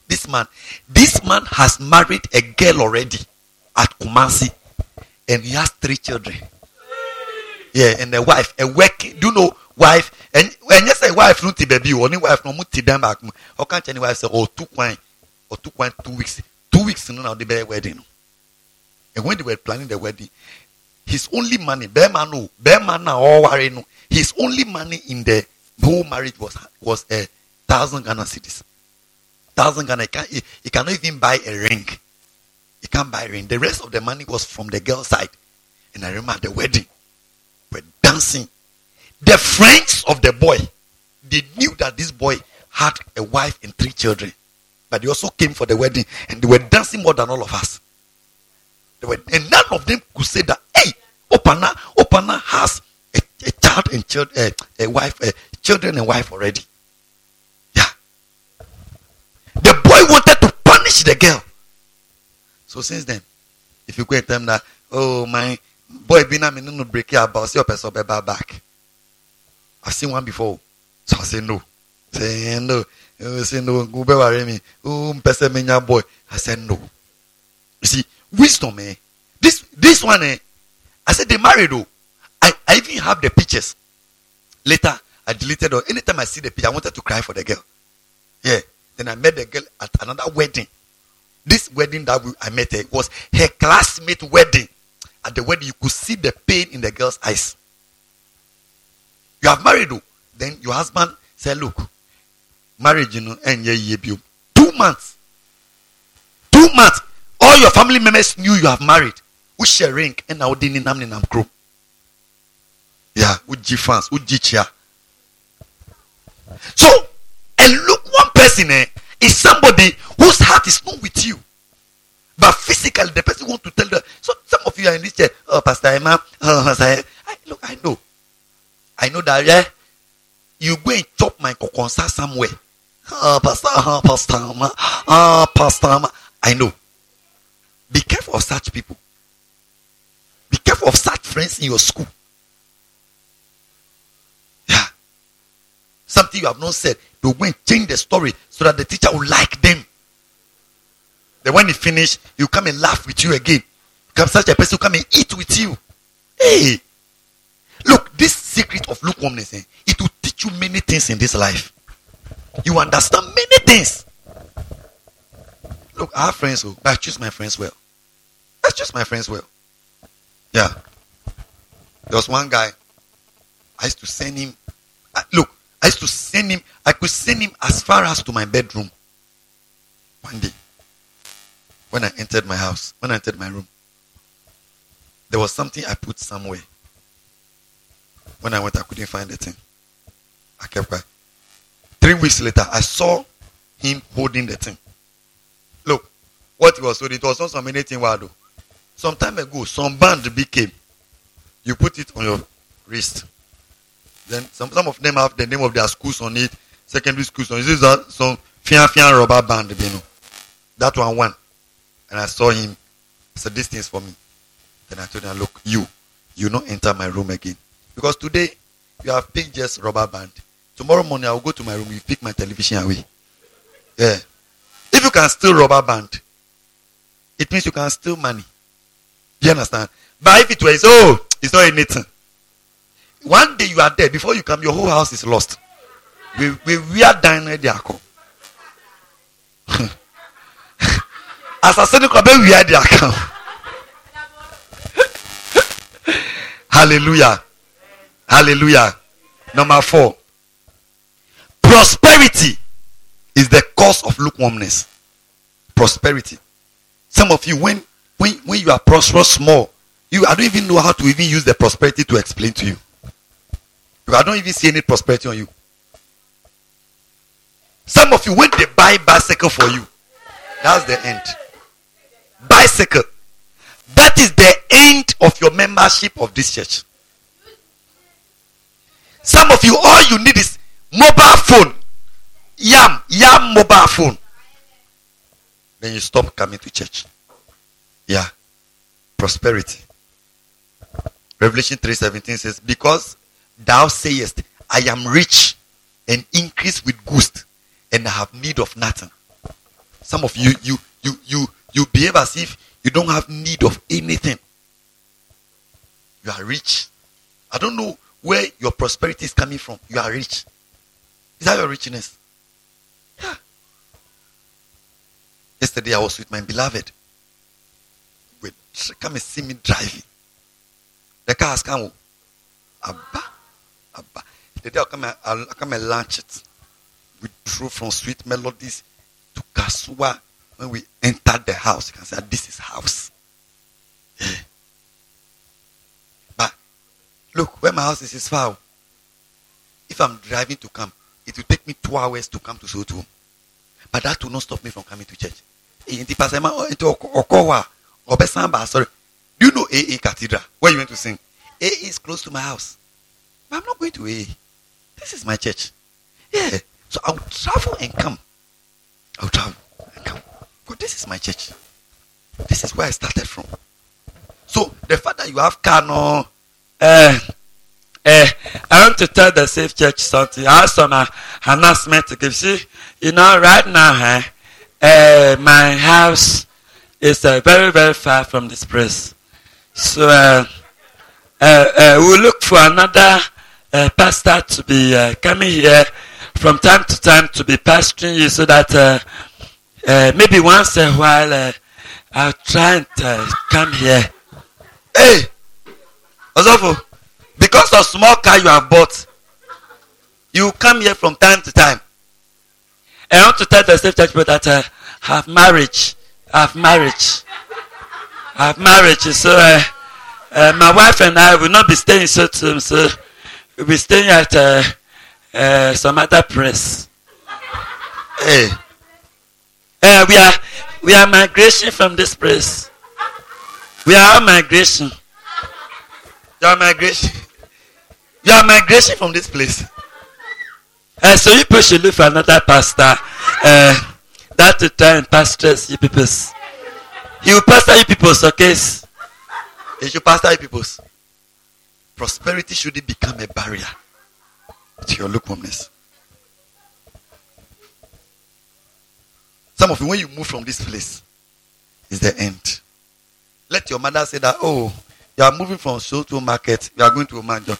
Speaker 3: has married a girl already at Kumasi, and he has 3 children. Yeah, and the wife, a working. Do you know wife? And yes, a wife not baby, only wife no muti them back. How can't any wife say, 2 weeks? 2 weeks now the bear wedding. And when they were planning the wedding, his only money, bear man all worry no. His only money in the whole marriage was 1,000 Ghana cedis. 1,000 Ghana. He cannot even buy a ring. He can't buy a ring. The rest of the money was from the girl's side. And I remember the wedding. We're dancing. The friends of the boy, they knew that this boy had a wife and 3 children. But they also came for the wedding and they were dancing more than all of us. And none of them could say that, hey, Opana has a child and a wife, children and wife already. Yeah. The boy wanted to punish the girl. So since then, if you go and tell them that, oh my boy, no break your about your person back. I've seen one before. So I say no. Say no. Say no. Go worry me. Oh, person boy. I said no. You see, wisdom, This one, I said they married though. I even have the pictures. Later, I deleted it. Anytime I see the picture, I wanted to cry for the girl. Yeah. Then I met the girl at another wedding. This wedding that I met her was her classmate wedding. At the wedding, you could see the pain in the girl's eyes. You have married though. Then your husband said, look, marriage, and 2 months. 2 months. All your family members knew you have married. We share ring and now they nam crew. Yeah, Uji fans, Uji chia. So, and look, one person is somebody whose heart is not with you. But physically, the person wants to tell them. So, some of you are in this chair. Oh, Pastor Emma. Look, I know that, yeah, you go and chop my kokonsa somewhere. Pastor Emma. I know. Be careful of such people. Be careful of such friends in your school. Yeah. Something you have not said, they'll go and change the story so that the teacher will like them. Then when you finish, he'll come and laugh with you again. Come such a person will come and eat with you. Hey. Look, this secret of lukewarmness, it will teach you many things in this life. You understand many things. Look, I have friends, but I choose my friends well. I choose my friends well. Yeah. There was one guy. I used to send him. I could send him as far as to my bedroom. One day, when I entered my house, when I entered my room, there was something I put somewhere. When I went, I couldn't find the thing. I kept quiet. 3 weeks later, I saw him holding the thing. Look, what he was holding, it was not some anything wild. Some time ago, some band became. You put it on your wrist. Then some of them have the name of their schools on it, secondary schools on it. This is some fian rubber band, That one. And I saw him. I said, this thing is for me. Then I told him, look, you not enter my room again. Because today, you have picked just rubber band. Tomorrow morning I will go to my room. You pick my television away. Yeah. If you can steal rubber band, it means you can steal money. You understand? But if it was, it's not anything. One day you are there. Before you come, your whole house is lost. We are dying at the account. As a son, we are the account. Hallelujah. Hallelujah. Number 4. Prosperity is the cause of lukewarmness. Prosperity. Some of you, when you are prosperous small, I don't even know how to even use the prosperity to explain to you. I don't even see any prosperity on you. Some of you, when they buy bicycle for you, that's the end. Bicycle. That is the end of your membership of this church. Some of you, all you need is mobile phone. Yam mobile phone. Then you stop coming to church. Yeah. Prosperity. Revelation 3:17 says, because thou sayest, I am rich and increase with goods, and I have need of nothing. Some of you behave as if you don't have need of anything. You are rich. I don't know where your prosperity is coming from. You are rich. Is that your richness? Yeah. Yesterday I was with my beloved. Come and see me driving. The car has come. Abba. The day I'll come and launch it. We drove from Sweet Melodies to Kasua. When we entered the house, you can say, this is house. Yeah. But look, where my house is far. If I'm driving to come, it will take me 2 hours to come to Soto. But that will not stop me from coming to church. Sorry. Do you know AA Cathedral? Where you went to sing? AA is close to my house. But I'm not going to AA. This is my church. Yeah. So I'll travel and come. I'll travel and come. But this is my church. This is where I started from. So the fact that you have car no,
Speaker 4: I want to tell the Safe Church something. I have some announcement to give. See, right now, my house is very, very far from this place. So we'll look for another pastor to be coming here from time to time to be pastoring you, so that maybe once a while I'll try and come here.
Speaker 3: Hey, Osofo, because of small car you have bought, you come here from time to time.
Speaker 4: I want to tell the Safe Church people that I have marriage. So my wife and I will not be staying so soon. So we'll be staying at some other place.
Speaker 3: Hey.
Speaker 4: We are migration from this place. We are all migration.
Speaker 3: You are migration. You are migration from this place.
Speaker 4: So you people should look for another pastor. That to try and pastor you people. He will pastor you people, okay?
Speaker 3: He should pastor you people. Prosperity shouldn't become a barrier to your lukewarmness. Some of you, when you move from this place, is the end. Let your mother say that, you are moving from Soto Market, you are going to Omanjo.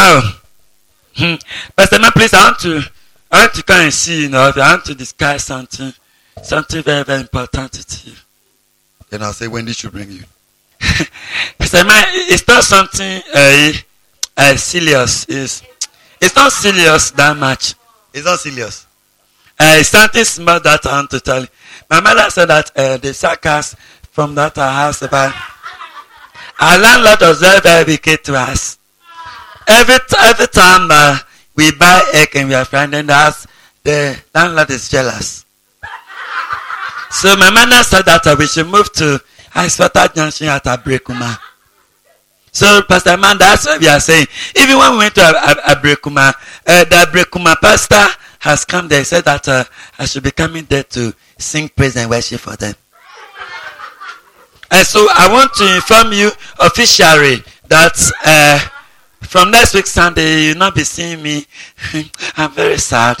Speaker 4: Pastor Man, please, I want to come and see, I want to discuss something very, very important to you.
Speaker 3: Then I'll say, when did she bring you?
Speaker 4: Pastor Man, it's not something serious. It's not serious that much.
Speaker 3: It's not serious.
Speaker 4: It's something small that I want to tell you. My mother said that the sackers from that house, about our landlord was very, very wicked to us. Every time we buy egg and we are finding the house, the landlord is jealous. So my mother said that we should move to Icewater Junction at Abrekuma. So Pastor Man, that's what we are saying. Even when we went to Abrekuma, the Abrekuma pastor has come there. He said that I should be coming there to sing praise and worship for them. And so I want to inform you officially that From next week Sunday, you'll not be seeing me. I'm very sad.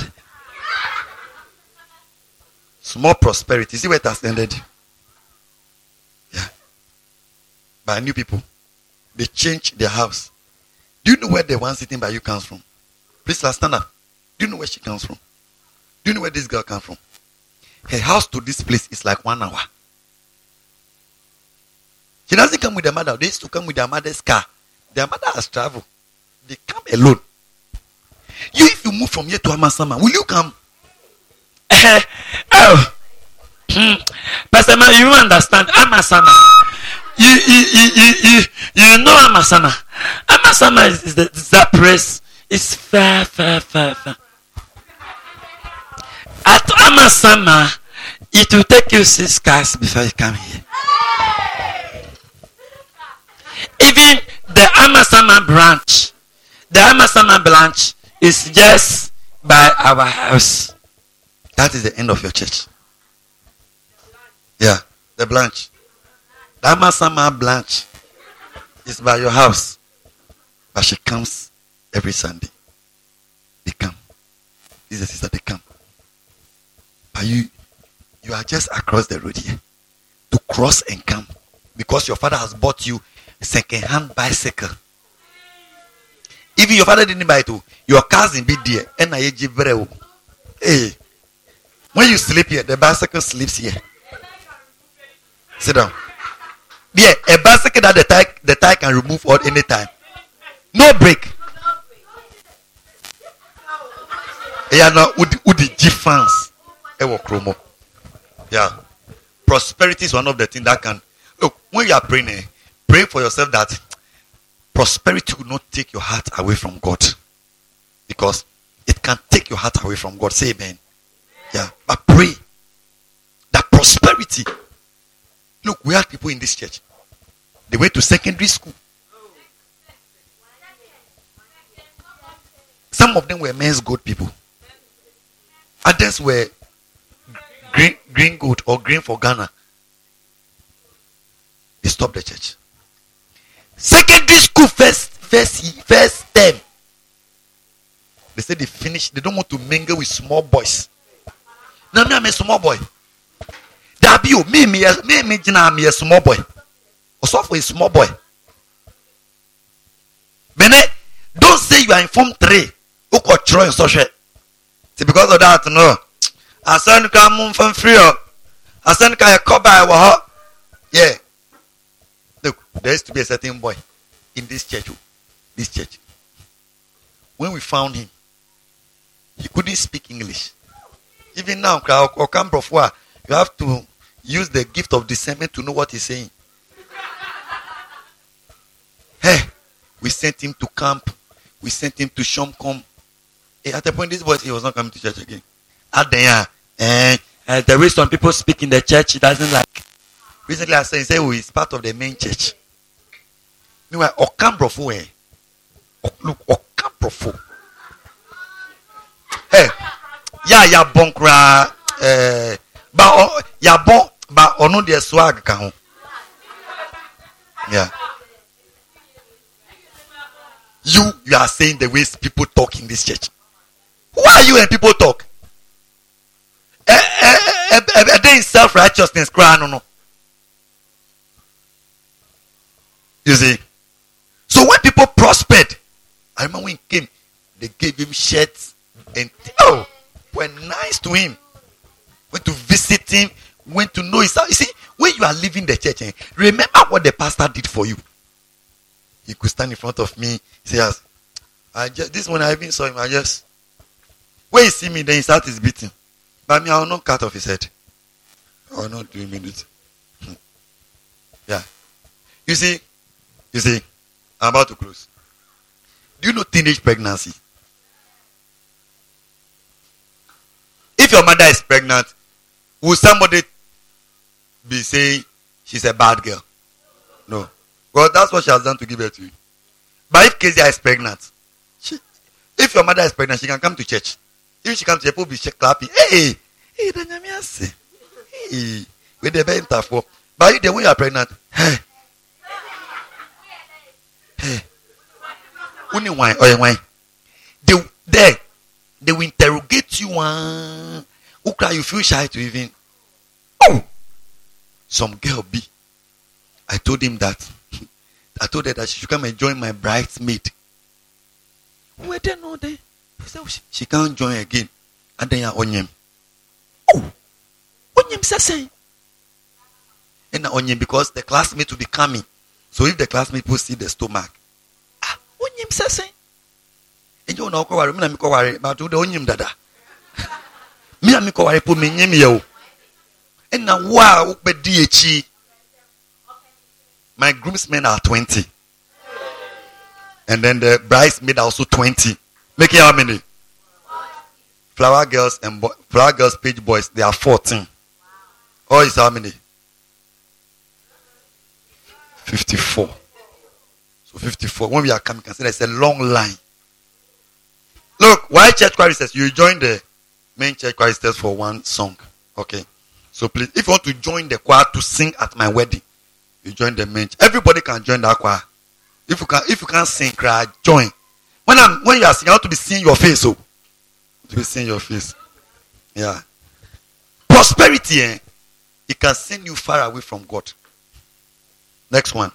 Speaker 3: Small prosperity. See where it has ended? Yeah. By new people. They change their house. Do you know where the one sitting by you comes from? Please stand up. Do you know where she comes from? Do you know where this girl comes from? Her house to this place is like 1 hour. She doesn't come with their mother. They used to come with their mother's car. Their mother has traveled. They come alone. You, if you move from here to Amasama, will you come?
Speaker 4: Oh. Pastor Man, you understand? Amasama. You know Amasama. Amasama is that place. It's far. At Amasama, it will take you 6 cars before you come here. Even the Amasama branch is just by our house.
Speaker 3: That is the end of your church. Yeah, the branch. The Amasama branch is by your house. But she comes every Sunday. They come. This is the sister, they come. But you are just across the road here. To cross and come. Because your father has bought you a second-hand bicycle. Even your father didn't buy it too. Your cousin be there. Hey. When you sleep here, the bicycle sleeps here. Sit down. Yeah, a bicycle that the tire can remove at any time. No break. Yeah, no, the difference. Yeah. Prosperity is one of the things that can. Look, when you are praying, pray for yourself that prosperity will not take your heart away from God. Because it can take your heart away from God. Say amen. Yeah. But pray that prosperity. Look, we had people in this church. They went to secondary school. Some of them were men's goat people. Others were green goat or green for Ghana. They stopped the church. Secondary school first term. They said they finished. They don't want to mingle with small boys. Now me, I'm a small boy. Me a small boy. Also for a small boy. Bene, don't say you are in Form 3. Who could try and social? See, because of that, no. I send come from free. I send a cover. Yeah. Look, there used to be a certain boy in this church. This church. When we found him, he couldn't speak English. Even now, you have to use the gift of discernment to know what he's saying. Hey, we sent him to camp. We sent him to Shomkom. Hey, at the point, this boy, he was not coming to church again. At the way some people speak in the church, he doesn't like. Recently, I said, he's part of the main church. Meanwhile, Okambrofo, look, Okambrofo. Hey, ya bonkra, but ono de swag ka ho. Yeah. You are saying the ways people talk in this church. Who are you when people talk? They in self-righteousness, cry no. You see? So when people prospered, I remember when he came, they gave him shirts and were nice to him. Went to visit him, went to know his house. You see, when you are leaving the church, remember what the pastor did for you. He could stand in front of me. He says, this one I even saw him. When he see me, then he starts his beating. But me, I will not cut off his head. I will not do him it. Yeah. You see, I'm about to close. Do you know teenage pregnancy? If your mother is pregnant, will somebody be saying she's a bad girl? No. Well, that's what she has done to give birth to you. But if Kezia is pregnant, if your mother is pregnant, she can come to church. If she comes to church, people will be clapping. Hey, with the bent for. But if the way you are pregnant, hey. Only wine, wine. They will interrogate you. Ukra, you feel shy to even. Oh, some girl B. I told her that she should come and join my bridesmaid. Where they know they? She can't join again. And then you're onion. Oh, onion say. And onion because the classmate will be coming. So if the classmate will see the stomach, onion say. And you know, I'm not worry about the onion dada. Me and me worry put me name yo. And now wow, be DHE. My groomsmen are 20. And then the bridesmaid are also 20. Make it how many? Flower girls and flower girls page boys, they are 14. Oh, is how many? 54. So 54. When we are coming, can see there's a long line. Look, why church choristers? You join the main church choristers for one song. Okay. So please, if you want to join the choir to sing at my wedding, you join the main. Everybody can join that choir. If you can't sing, cry, join. When you are singing, I want to be seeing your face. To be seeing your face. Yeah. Prosperity, it can send you far away from God. Next one.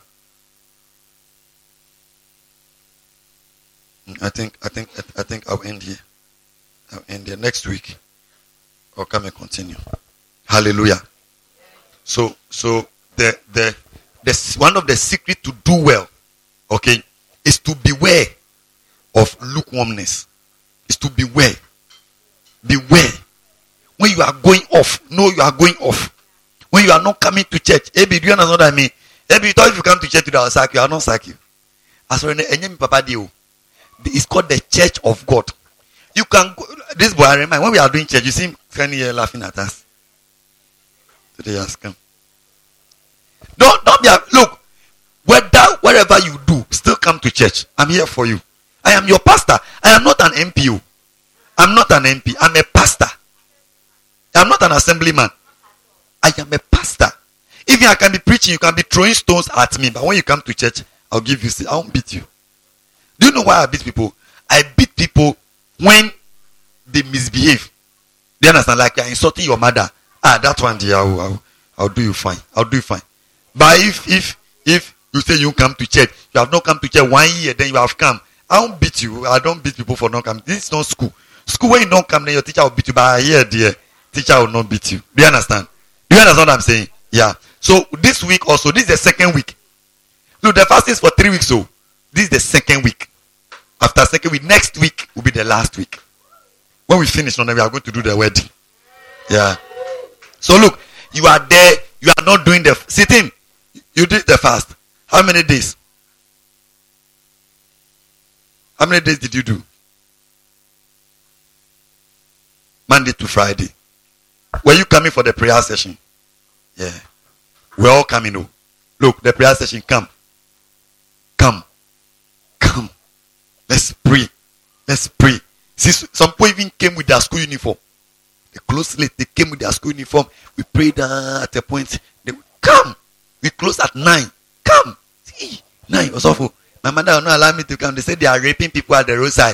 Speaker 3: I think I'll end here. I'll end here next week. Or come and continue. Hallelujah. So the one of the secret to do well, okay, is to beware of lukewarmness. Is to beware. Beware. When you are going off, know you are going off. When you are not coming to church, Ebi, do you understand what I mean? Ebi, you thought if you come to church today, I'll sack you. I'll not sack you. As for Papa Dio, it's called the Church of God. You can go, this boy, I remind, when we are doing church, you see him standing here laughing at us. Today he has come. Don't be, look, wherever you do, still come to church. I'm here for you. I am your pastor. I am not an MPO. I'm not an MP. I'm a pastor. I'm not an assemblyman. I am a pastor. Even I can be preaching, you can be throwing stones at me. But when you come to church, I'll give you, I won't beat you. Do you know why I beat people? I beat people when they misbehave. Do you understand? Like you're insulting your mother. That one, dear, I'll do you fine. I'll do you fine. But if you say you come to church, you have not come to church 1 year, then you have come. I won't beat you. I don't beat people for not coming. This is not school. School when you don't come, then your teacher will beat you. But here, dear, teacher will not beat you. Do you understand? Do you understand what I'm saying? Yeah. So this week also, this is the second week. Look, the fast is for 3 weeks. So this is the second week. After second week, next week will be the last week. When we finish, we are going to do the wedding. Yeah. So look, you are there. You are not doing the sitting. You did the fast. How many days? How many days did you do? Monday to Friday. Were you coming for the prayer session? Yeah. We're all coming. Oh. Look, the prayer session, come. Come. Come. Let's pray. Let's pray. See, some people even came with their school uniform. The close late, they came with their school uniform. We prayed at a point. They come. We close at 9. Come. See, 9 was awful. My mother will not allow me to come. They said they are raping people at the roadside.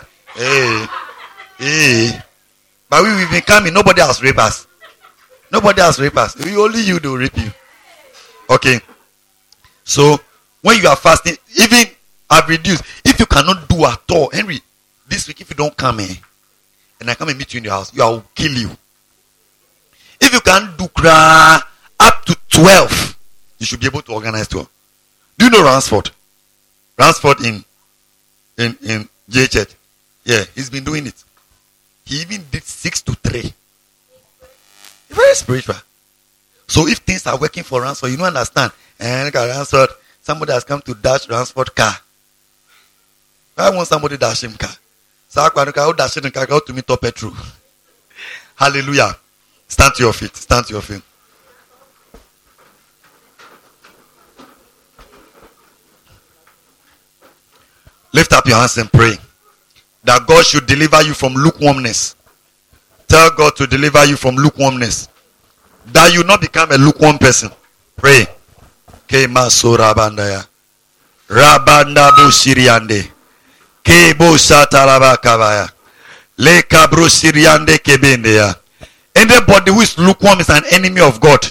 Speaker 3: Hey. But we've been coming. Nobody else rape us. Nobody else rape us. Only you do rape you. Okay. So when you are fasting, even I've reduced. If you cannot do at all, Henry, this week if you don't come in, and I come and meet you in the house, I will kill you. If you can't do up to 12, you should be able to organize 12. Do you know Ransford? Ransford in JHH. Yeah, he's been doing it. He even did 6 to 3. Very spiritual. So if things are working for Ransford, you don't understand. And look at Ransford, somebody has come to dash Ransford car. I want somebody dash him car. So I dash him car to meet up petrol. Hallelujah. Stand to your feet. Stand to your feet. Lift up your hands and pray that God should deliver you from lukewarmness. Tell God to deliver you from lukewarmness. That you not become a lukewarm person. Pray. Kema so rabandaya. Rabanda bushiriande. Kebo satalaba kabaya. Le kabro siriande kebendea. Anybody who is lukewarm is an enemy of God.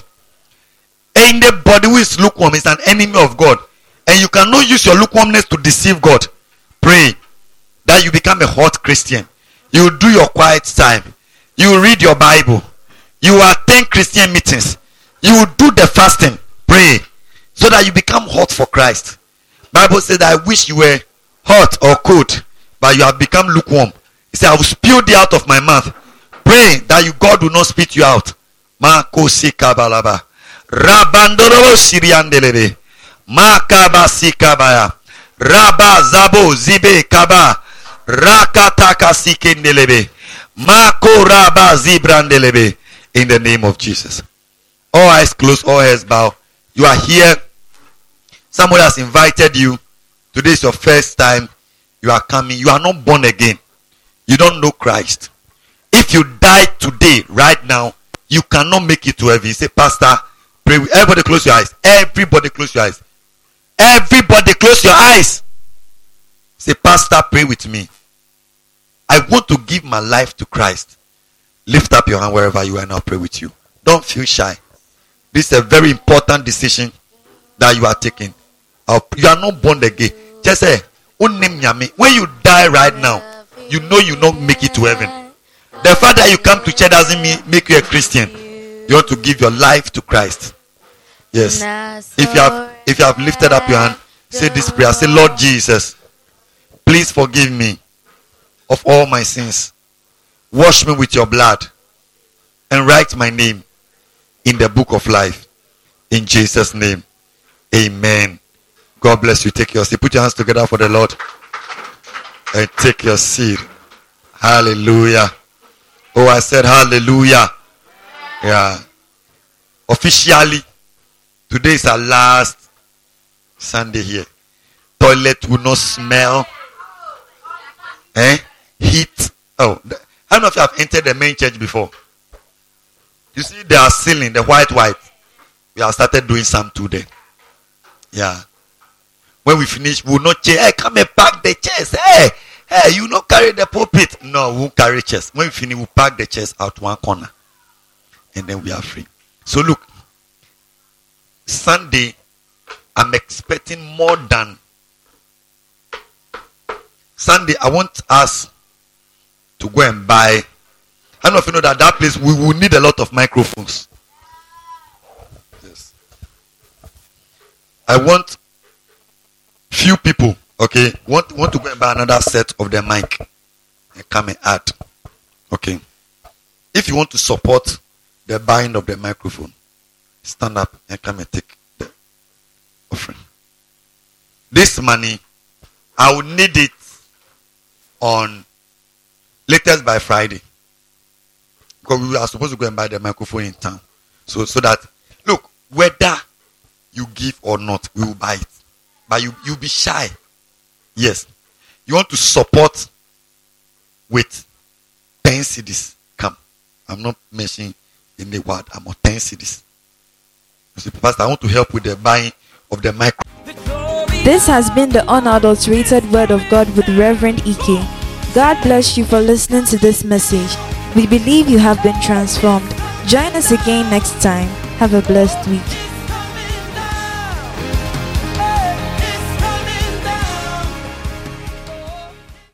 Speaker 3: Anybody who is lukewarm is an enemy of God. And you cannot use your lukewarmness to deceive God. Pray that you become a hot Christian. You do your quiet time. You read your Bible. You attend Christian meetings. You do the fasting. Pray so that you become hot for Christ. Bible says that I wish you were hot or cold, but you have become lukewarm. He said, I will spew thee out of my mouth. Pray that you, God will not spit you out. Makosi kabalaba. Rabandoro siriandelebe. Makaba sikabaya. Raba zabo zibe kaba. Rakataka sikendelebe. Mako raba zibrandelebe. In the name of Jesus. All eyes closed, all heads bow. You are here. Somebody has invited you. Today is your first time. You are coming. You are not born again. You don't know Christ. If you die today, right now, you cannot make it to heaven. You say, Pastor, pray. Everybody close your eyes. Everybody close your eyes. Everybody close your eyes. Say, Pastor, pray with me. I want to give my life to Christ. Lift up your hand wherever you are and I'll pray with you. Don't feel shy. This is a very important decision that you are taking. You are not born again. Just say, when you die right now, you know you not make it to heaven. The fact that you come to church doesn't make you a Christian. You want to give your life to Christ. Yes. If you have lifted up your hand, say this prayer. Say, Lord Jesus, please forgive me of all my sins. Wash me with your blood and write my name in the book of life. In Jesus' name. Amen. God bless you. Take your seat. Put your hands together for the Lord. And take your seat. Hallelujah. Oh, I said hallelujah. Yeah. Officially, today is our last Sunday here. Toilet will not smell. Heat. Oh, how many of you have entered the main church before? You see, they are ceiling, the white. We have started doing some today. Yeah. When we finish, we will not say, hey, come and pack the chairs. Hey, you not carry the pulpit. No, we won't carry chairs. When we finish, we'll pack the chairs out one corner. And then we are free. So look, Sunday, I'm expecting more than Sunday. I want us to go and buy. I don't know if you know that place we will need a lot of microphones. Yes. I want few people, okay, want to go and buy another set of the mic and come and add. Okay. If you want to support the buying of the microphone, stand up and come and take the offering. This money, I will need it on latest by Friday. Because we are supposed to go and buy the microphone in town. So that, look, whether you give or not, we will buy it. But you'll be shy. Yes. You want to support with 10 cedis. Come. I'm not mentioning any word. I'm on 10 cedis. You say, Pastor, I want to help with the buying of the microphone.
Speaker 1: This has been the unadulterated word of God with Reverend Ike. God bless you for listening to this message. We believe you have been transformed. Join us again next time. Have a blessed week.